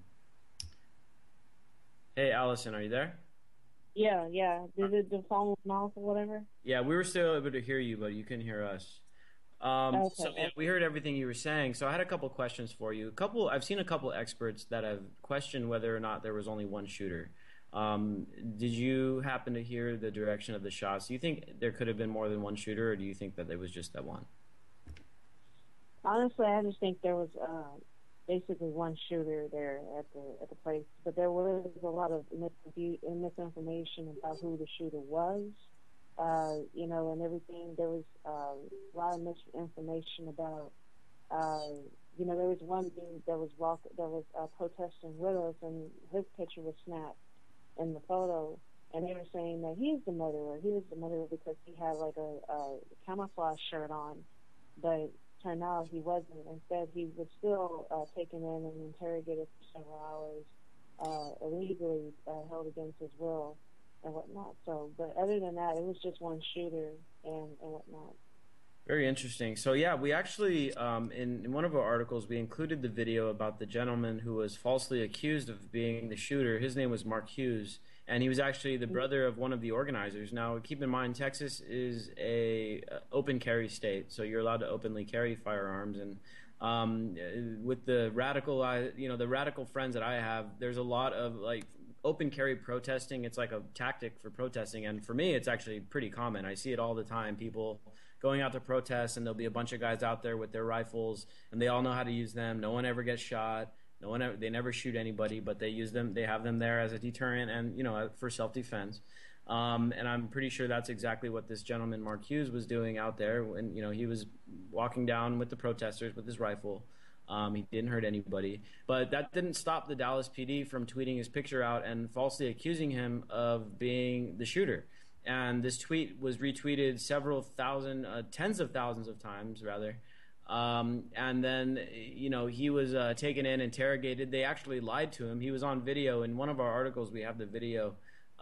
hey, Allison, are you there? Yeah, yeah. Did it the phone was off or whatever? Yeah, we were still able to hear you, but you couldn't hear us. Um, Okay, so yeah, okay. we heard everything you were saying. So I had a couple questions for you. A couple, I've seen a couple experts that have questioned whether or not there was only one shooter. Um, did you happen to hear the direction of the shots? Do you think there could have been more than one shooter, or do you think that it was just that one? Honestly, I just think there was uh, basically one shooter there at the at the place, but there was a lot of misinfu- misinformation about who the shooter was, uh, you know, and everything. There was uh, a lot of misinformation about, uh, you know, there was one dude that was walk that was uh, protesting with us, and his picture was snapped in the photo, and they were saying that he's the murderer. He was the murderer because he had like a, a camouflage shirt on, but turned out he wasn't. Instead, he was still uh, taken in and interrogated for several hours, uh, illegally uh, held against his will and whatnot. So, but other than that, it was just one shooter and, and whatnot. Very interesting. So yeah, we actually, um, in, in one of our articles, we included the video about the gentleman who was falsely accused of being the shooter. His name was Mark Hughes, and he was actually the brother of one of the organizers. Now, keep in mind, Texas is a uh, open carry state, so you're allowed to openly carry firearms. And um, with the radical, uh, you know, the radical friends that I have, there's a lot of like open carry protesting. It's like a tactic for protesting, and for me, it's actually pretty common. I see it all the time. People going out to protest, and there'll be a bunch of guys out there with their rifles, and they all know how to use them. No one ever gets shot. No one ever, they never shoot anybody, but they use them. They have them there as a deterrent and, you know, for self-defense. Um, and I'm pretty sure that's exactly what this gentleman, Mark Hughes, was doing out there when, you know, he was walking down with the protesters with his rifle. Um, he didn't hurt anybody. But that didn't stop the Dallas P D from tweeting his picture out and falsely accusing him of being the shooter. And this tweet was retweeted several thousand, uh, tens of thousands of times, rather. Um, and then, you know, he was uh, taken in, interrogated. They actually lied to him. He was on video. In one of our articles, we have the video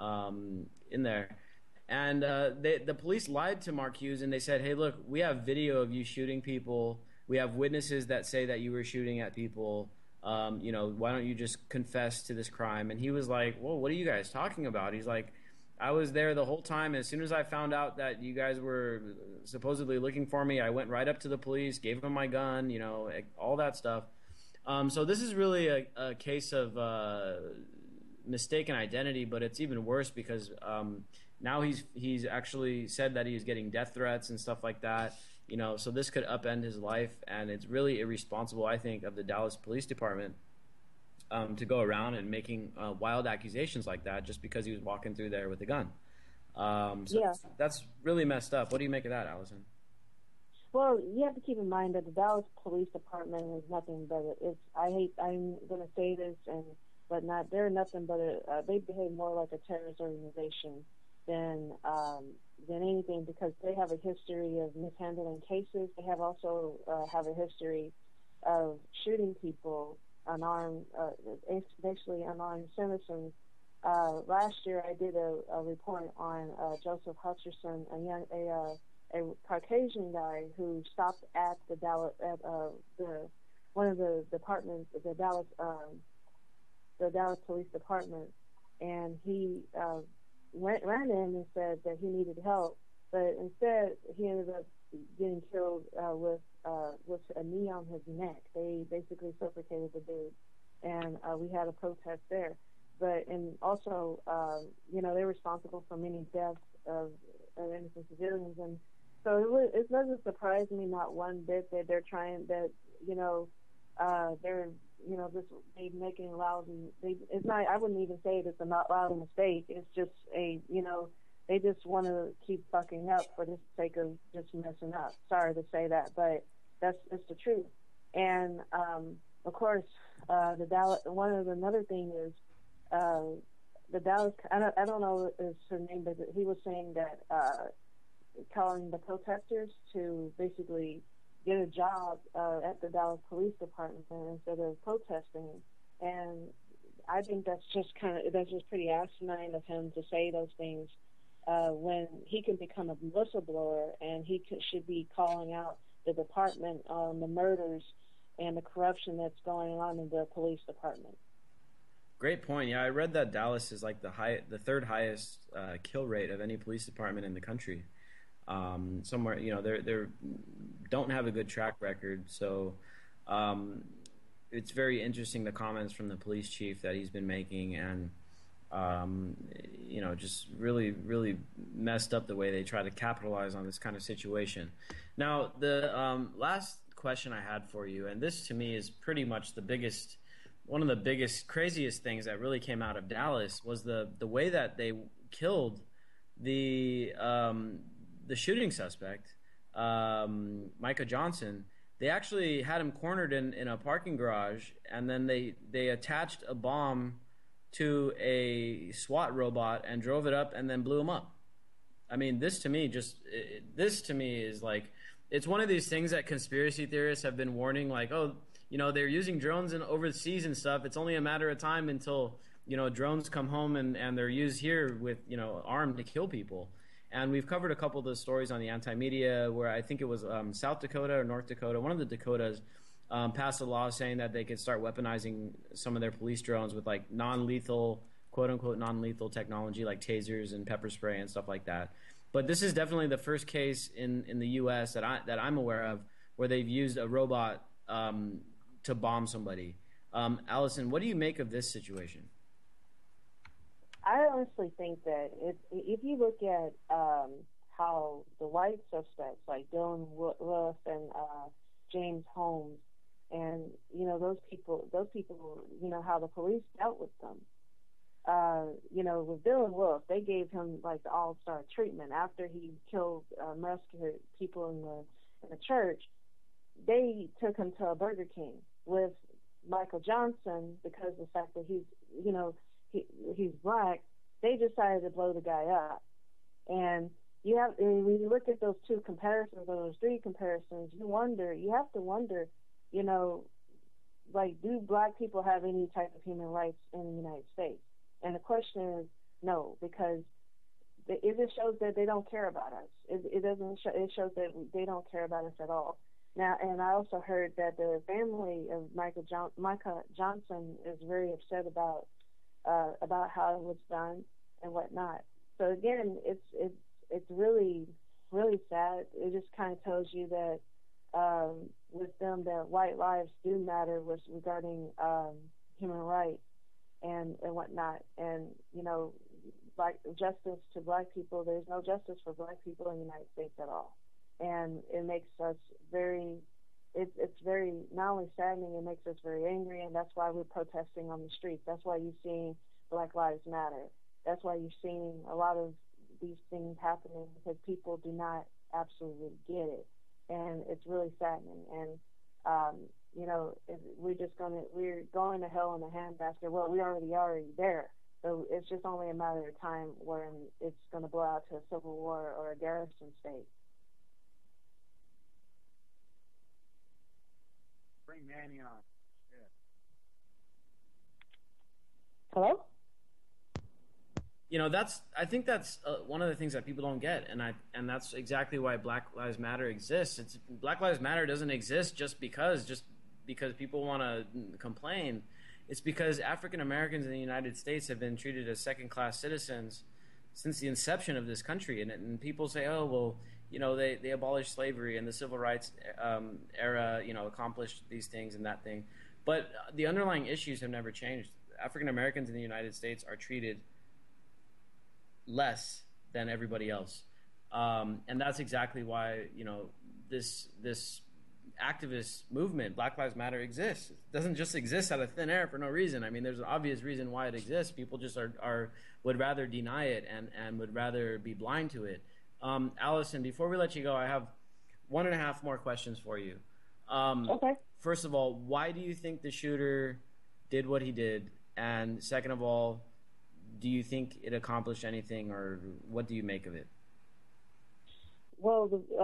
um, in there. And uh, they, the police lied to Mark Hughes, and they said, hey, look, we have video of you shooting people. We have witnesses that say that you were shooting at people. Um, you know, why don't you just confess to this crime? And he was like, whoa, what are you guys talking about? He's like, I was there the whole time. As soon as I found out that you guys were supposedly looking for me, I went right up to the police, gave them my gun, you know, all that stuff. Um, so this is really a, a case of uh, mistaken identity, but it's even worse because um, now he's he's actually said that he's getting death threats and stuff like that. You know, so this could upend his life, and it's really irresponsible, I think, of the Dallas Police Department Um, to go around and making uh, wild accusations like that just because he was walking through there with a gun. Um, so Yeah. that's, that's really messed up. What do you make of that, Allison? Well, you have to keep in mind that the Dallas Police Department is nothing but a, it's. I hate. I'm going to say this, and but not. They're nothing but a. Uh, they behave more like a terrorist organization than um, than anything because they have a history of mishandling cases. They have also uh, have a history of shooting people, unarmed, uh, basically unarmed citizens. Uh, last year, I did a, a report on uh, Joseph Hutcherson, a young a. Uh, a Caucasian guy who stopped at the Dallas at uh, the one of the departments, the Dallas um, the Dallas Police Department, and he uh, went ran in and said that he needed help, but instead he ended up getting killed uh, with uh, with a knee on his neck. They basically suffocated the dude, and uh, we had a protest there. But and also, um, you know, they're responsible for many deaths of, of innocent civilians and. So it, was, it doesn't surprise me not one bit that they're trying that you know uh, they're you know just they making lousy. They it's not. I wouldn't even say it's a not lousy mistake. It's just a you know they just want to keep fucking up for the sake of just messing up. Sorry to say that, but that's just the truth. And um, of course, uh, the Dallas. One of the, another thing is uh, the Dallas. I don't. I don't know is her name, but he was saying that. Uh, calling the protesters to basically get a job uh, at the Dallas Police Department instead of protesting. And I think that's just kind of that's just pretty asinine of him to say those things uh, when he can become a whistleblower, and he could, should be calling out the department on the murders and the corruption that's going on in the police department. Great point. Yeah, I read that Dallas is like the high, the third highest uh, kill rate of any police department in the country. Um, somewhere, you know, they're they don't have a good track record. So um, it's very interesting the comments from the police chief that he's been making, and um, you know, just really, really messed up the way they try to capitalize on this kind of situation. Now, the um, last question I had for you, and this to me is pretty much the biggest. One of the biggest, craziest things that really came out of Dallas was the, the way that they killed the um, the shooting suspect, um, Micah Johnson. They actually had him cornered in, in a parking garage, and then they, they attached a bomb to a SWAT robot and drove it up and then blew him up. I mean, this to me just it, this to me is like, it's one of these things that conspiracy theorists have been warning, like, oh, you know, they're using drones in overseas and stuff. It's only a matter of time until, you know, drones come home and, and they're used here with, you know, armed to kill people. And we've covered a couple of those stories on the anti-media where I think it was um, South Dakota or North Dakota. One of the Dakotas um, passed a law saying that they could start weaponizing some of their police drones with, like, non-lethal, quote-unquote non-lethal technology like tasers and pepper spray and stuff like that. But this is definitely the first case in, in the U S that, I, that I'm aware of where they've used a robot um, to bomb somebody. Um, Allison, what do you make of this situation? I honestly think that if, if you look at um, how the white suspects like Dylan Wolf and uh, James Holmes, and you know those people, those people, you know how the police dealt with them. Uh, you know, with Dylan Wolf, they gave him like the all-star treatment after he killed, uh, massacred people in the in the church. They took him to a Burger King. With Michael Johnson, because of the fact that he's, you know, he, he's black, they decided to blow the guy up. And you have, and when you look at those two comparisons, or those three comparisons, you wonder, you have to wonder, you know, like, do black people have any type of human rights in the United States? And the question is no, because it, it shows that they don't care about us. It, it doesn't show, it shows that they don't care about us at all. Now, and I also heard that the family of Michael John, Micah Johnson is very upset about uh, about how it was done and whatnot. So again, it's it's it's really really sad. It just kind of tells you that um, with them that white lives do matter with regarding um, human rights and and whatnot. And you know, like justice to black people, there's no justice for black people in the United States at all. And it makes us very, it, it's very, not only saddening, it makes us very angry, and that's why we're protesting on the streets. That's why you're seeing Black Lives Matter. That's why you're seeing a lot of these things happening, because people do not absolutely get it. And it's really saddening. And, um, you know, it, we're just going to, we're going to hell in a handbasket. Well, we already already there. So it's just only a matter of time when it's going to blow out to a civil war or a garrison state. Bring Manny on. Yeah. Hello? You know, that's, I think that's uh, one of the things that people don't get, and I, and that's exactly why Black Lives Matter exists. It's Black Lives Matter doesn't exist just because, just because people want to complain. It's because African Americans in the United States have been treated as second-class citizens since the inception of this country, and, and people say, oh, well, you know, they, they abolished slavery and the civil rights um, era, you know, accomplished these things and that thing. But the underlying issues have never changed. African Americans in the United States are treated less than everybody else. Um, and that's exactly why, you know, this this activist movement, Black Lives Matter, exists. It doesn't just exist out of thin air for no reason. I mean, there's an obvious reason why it exists. People just are, are would rather deny it and, and would rather be blind to it. Um, Allison, before we let you go, I have one and a half more questions for you. Um, okay. First of all, why do you think the shooter did what he did? And second of all, do you think it accomplished anything, or what do you make of it? Well, the, uh,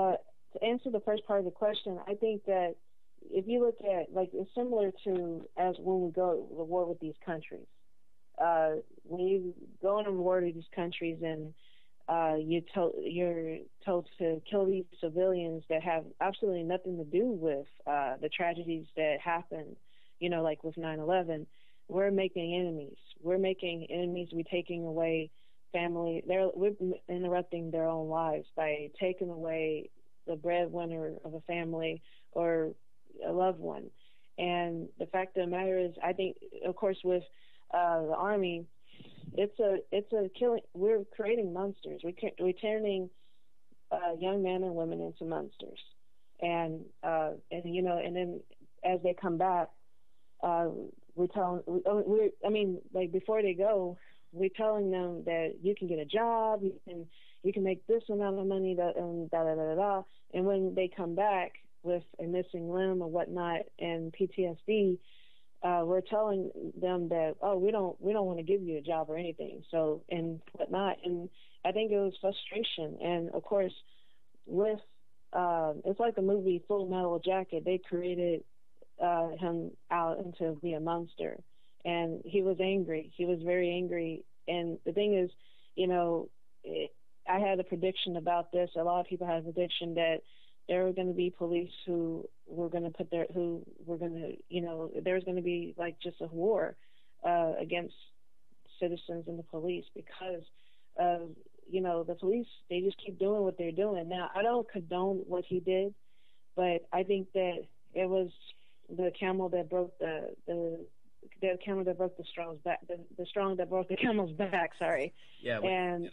to answer the first part of the question, I think that if you look at, like, it's similar to as when we go to war with these countries. Uh, when you go on a war with these countries and uh, you to, you're told to kill these civilians that have absolutely nothing to do with uh, the tragedies that happen, you know, like with nine eleven, we're making enemies. We're making enemies. We're taking away family. They're, we're interrupting their own lives by taking away the breadwinner of a family or a loved one. And the fact of the matter is, I think, of course, with uh, the Army, it's a it's a killing. We're creating monsters. We can, we're turning uh, young men and women into monsters. And uh, and you know, and then as they come back, uh, we tell we we I mean, like before they go, we're telling them that you can get a job, you can you can make this amount of money, that and da da da da da. And when they come back with a missing limb or whatnot and P T S D, uh, we're telling them that, oh, we don't we don't want to give you a job or anything. So and whatnot. And I think it was frustration. And of course, with uh, it's like the movie Full Metal Jacket. They created uh, him out into be a monster, and he was angry. He was very angry. And the thing is, you know, it, I had a prediction about this. A lot of people had a prediction that there were going to be police who were going to put their, who were going to, you know, there was going to be like just a war uh, against citizens and the police because of, you know, the police, they just keep doing what they're doing. Now, I don't condone what he did, but I think that it was the camel that broke the, the, the camel that broke the straw's back, the, the strong that broke the camel's back, sorry. Yeah. And,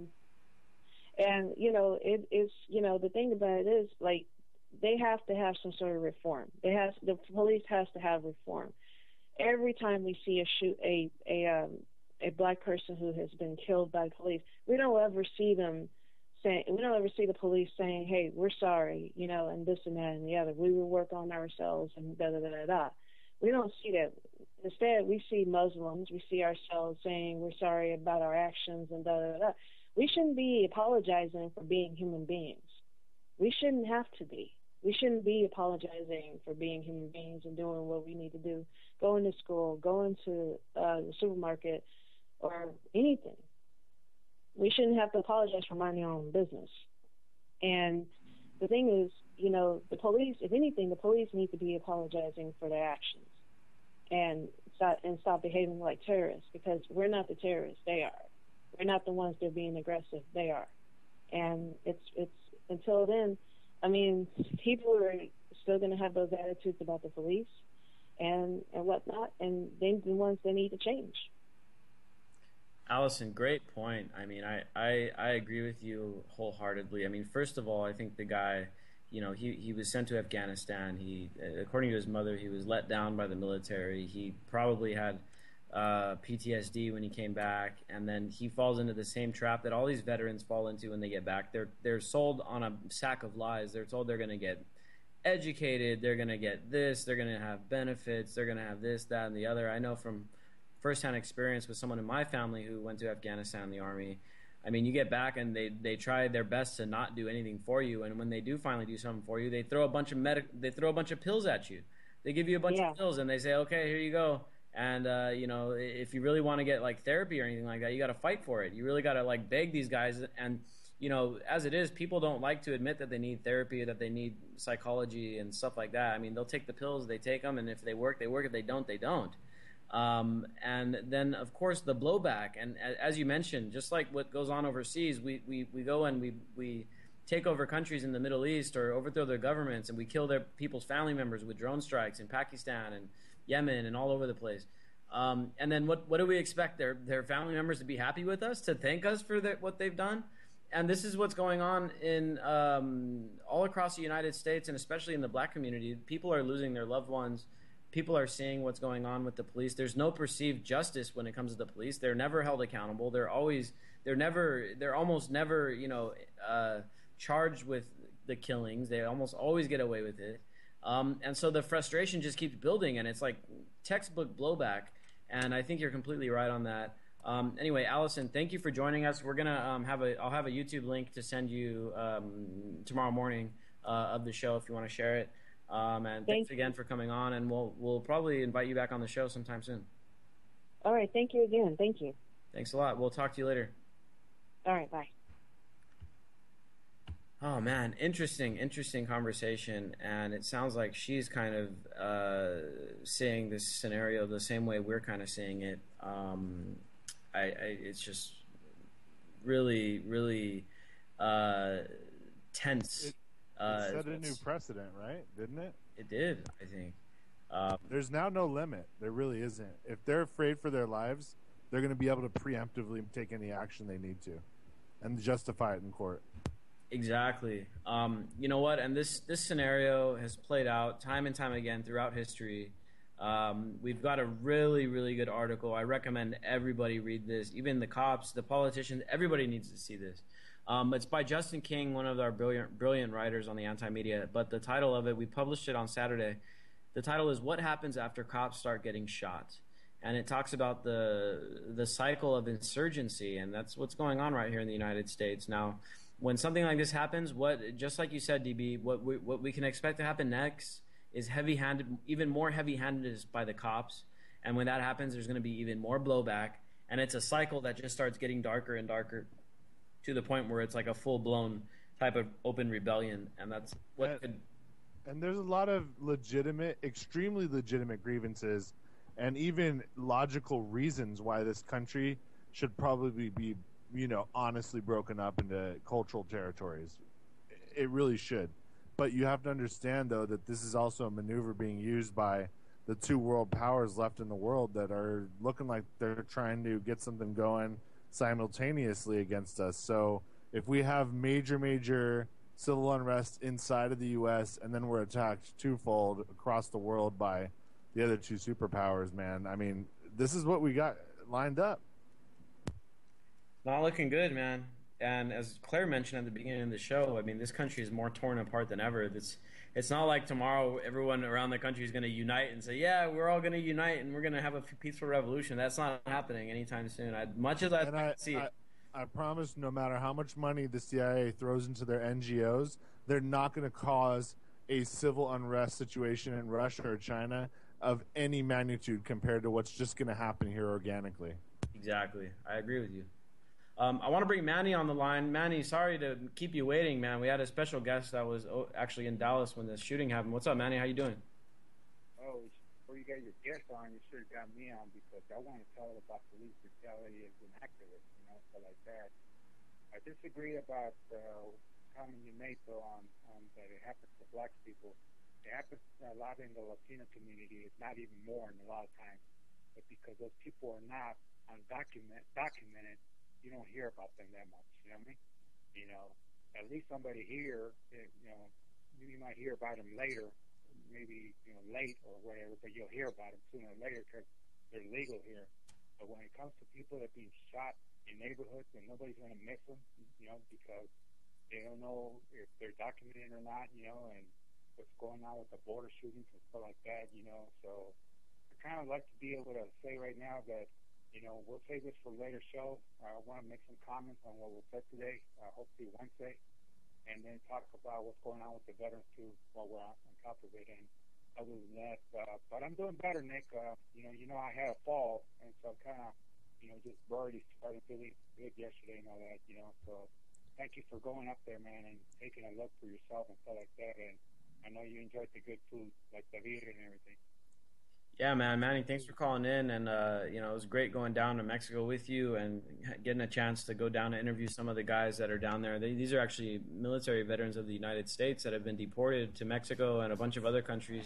And, you know, it is, you know, the thing about it is, like, they have to have some sort of reform. They have, the police has to have reform. Every time we see a shoot, a, a, um, a black person who has been killed by police, we don't ever see them saying, we don't ever see the police saying, hey, we're sorry, you know, and this and that and the other. We will work on ourselves and da da da da da. We don't see that. Instead, we see Muslims, we see ourselves saying we're sorry about our actions and da da da da. We shouldn't be apologizing for being human beings. We shouldn't have to be. We shouldn't be apologizing for being human beings and doing what we need to do, going to school, going to uh, the supermarket, or anything. We shouldn't have to apologize for minding our own business. And the thing is, you know, the police, if anything, the police need to be apologizing for their actions and stop, and stop behaving like terrorists, because we're not the terrorists, they are. We're not the ones that are being aggressive. They are. And it's it's until then, I mean, people are still going to have those attitudes about the police and, and whatnot, and they're the ones that need to change. Allison, great point. I mean, I, I, I agree with you wholeheartedly. I mean, first of all, I think the guy, you know, he, he was sent to Afghanistan. He, according to his mother, he was let down by the military. He probably had Uh, P T S D when he came back, and then he falls into the same trap that all these veterans fall into when they get back. They're they're sold on a sack of lies. They're told they're going to get educated, they're going to get this, they're going to have benefits, they're going to have this, that, and the other. I know from firsthand experience with someone in my family who went to Afghanistan in the Army. I mean, you get back and they they try their best to not do anything for you, and when they do finally do something for you, they throw a bunch of medic they throw a bunch of pills at you. They give you a bunch Yeah. of pills and they say, okay, here you go. And, uh, you know, if you really want to get, like, therapy or anything like that, you got to fight for it. You really got to, like, beg these guys. And, you know, as it is, people don't like to admit that they need therapy, that they need psychology and stuff like that. I mean, they'll take the pills, they take them, and if they work, they work. If they don't, they don't. Um, and then, of course, the blowback. And as you mentioned, just like what goes on overseas, we, we, we go and we, we take over countries in the Middle East or overthrow their governments, and we kill their people's family members with drone strikes in Pakistan and Yemen and all over the place. Um, and then what, what do we expect? Their, their family members to be happy with us, to thank us for the, what they've done? And this is what's going on in um, all across the United States, and especially in the black community. People are losing their loved ones. People are seeing what's going on with the police. There's no perceived justice when it comes to the police. They're never held accountable. They're always, they're never, they're almost never, you know, uh, charged with the killings. They almost always get away with it. Um, and so the frustration just keeps building, and it's like textbook blowback. And I think you're completely right on that. Um, anyway, Allison, thank you for joining us. We're gonna um, have a I'll have a YouTube link to send you um, tomorrow morning uh, of the show if you want to share it. Um, and Thank thanks you. again for coming on, and we'll we'll probably invite you back on the show sometime soon. All right. Thank you again. Thank you. Thanks a lot. We'll talk to you later. All right. Bye. Oh man, interesting, interesting conversation, and it sounds like she's kind of uh, seeing this scenario the same way we're kind of seeing it. Um, I, I, it's just really, really uh, tense. It, uh, it set a new precedent, right? Didn't it? It did, I think. Um, There's now no limit. There really isn't. If they're afraid for their lives, they're going to be able to preemptively take any action they need to, and justify it in court. Exactly. Um, you know what? And this, this scenario has played out time and time again throughout history. Um, we've got a really, really good article. I recommend everybody read this. Even the cops, the politicians, everybody needs to see this. Um, it's by Justin King, one of our brilliant, brilliant writers on the Anti-Media. But the title of it, we published it on Saturday. The title is "What Happens After Cops Start Getting Shot?" And it talks about the the cycle of insurgency, and that's what's going on right here in the United States now. When something like this happens, what just like you said, D B, what we, what we can expect to happen next is heavy-handed, even more heavy-handed by the cops. And when that happens, there's going to be even more blowback, and it's a cycle that just starts getting darker and darker to the point where it's like a full-blown type of open rebellion, and that's what and, could. And there's a lot of legitimate, extremely legitimate grievances, and even logical reasons why this country should probably be, you know, honestly broken up into cultural territories. It really should. But you have to understand, though, that this is also a maneuver being used by the two world powers left in the world that are looking like they're trying to get something going simultaneously against us. So if we have major, major civil unrest inside of the U S and then we're attacked twofold across the world by the other two superpowers, man, I mean, this is what we got lined up. Not looking good, man. And as Claire mentioned at the beginning of the show, I mean, this country is more torn apart than ever. It's it's not like tomorrow everyone around the country is going to unite and say, yeah, we're all going to unite and we're going to have a peaceful revolution. That's not happening anytime soon. I, much as I, I see I, it. I promise no matter how much money the C I A throws into their N G Os, they're not going to cause a civil unrest situation in Russia or China of any magnitude compared to what's just going to happen here organically. Exactly. I agree with you. Um, I want to bring Manny on the line. Manny, sorry to keep you waiting, man. We had a special guest that was actually in Dallas when the shooting happened. What's up, Manny? How you doing? Oh, before you got your guest on, you should have got me on because I want to tell about police brutality as an activist, you know, stuff like that. I disagree about the uh, comment you made, though, on, on that it happens to black people. It happens a lot in the Latino community. It's not even more in a lot of times. But because those people are not undocumented, documented, you don't hear about them that much, you know what I mean? You know, at least somebody here, you know, you might hear about them later, maybe, you know, late or whatever, but you'll hear about them sooner or later because they're legal here. But when it comes to people that are being shot in neighborhoods and nobody's going to miss them, you know, because they don't know if they're documented or not, you know, and what's going on with the border shootings and stuff like that, you know. So I kind of like to be able to say right now that, you know, we'll save this for a later show. Uh, I want to make some comments on what we'll say today, uh, hopefully Wednesday, and then talk about what's going on with the veterans too while we're on, on top of it. And other than that, uh, but I'm doing better, Nick. Uh, you know, you know, I had a fall, and so I'm kind of, you know, just already started feeling good yesterday and all that, you know. So thank you for going up there, man, and taking a look for yourself and stuff like that. And I know you enjoyed the good food, like the beer and everything. Yeah, man, Manny, thanks for calling in, and uh, you know, it was great going down to Mexico with you and getting a chance to go down to interview some of the guys that are down there. They, these are actually military veterans of the United States that have been deported to Mexico and a bunch of other countries,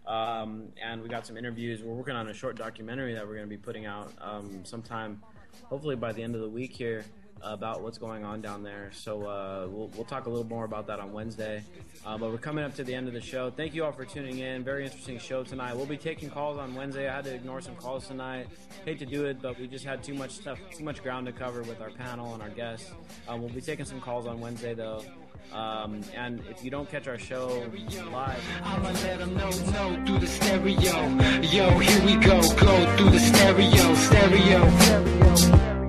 um, and we got some interviews. We're working on a short documentary that we're going to be putting out um, sometime, hopefully by the end of the week here, about what's going on down there. So uh, we'll, we'll talk a little more about that on Wednesday. Uh, but we're coming up to the end of the show. Thank you all for tuning in. Very interesting show tonight. We'll be taking calls on Wednesday. I had to ignore some calls tonight. Hate to do it, but we just had too much stuff, too much ground to cover with our panel and our guests. Um, we'll be taking some calls on Wednesday, though. Um, and if you don't catch our show live, I'ma let them know, no, through the stereo. Yo, here we go, go through the stereo, stereo.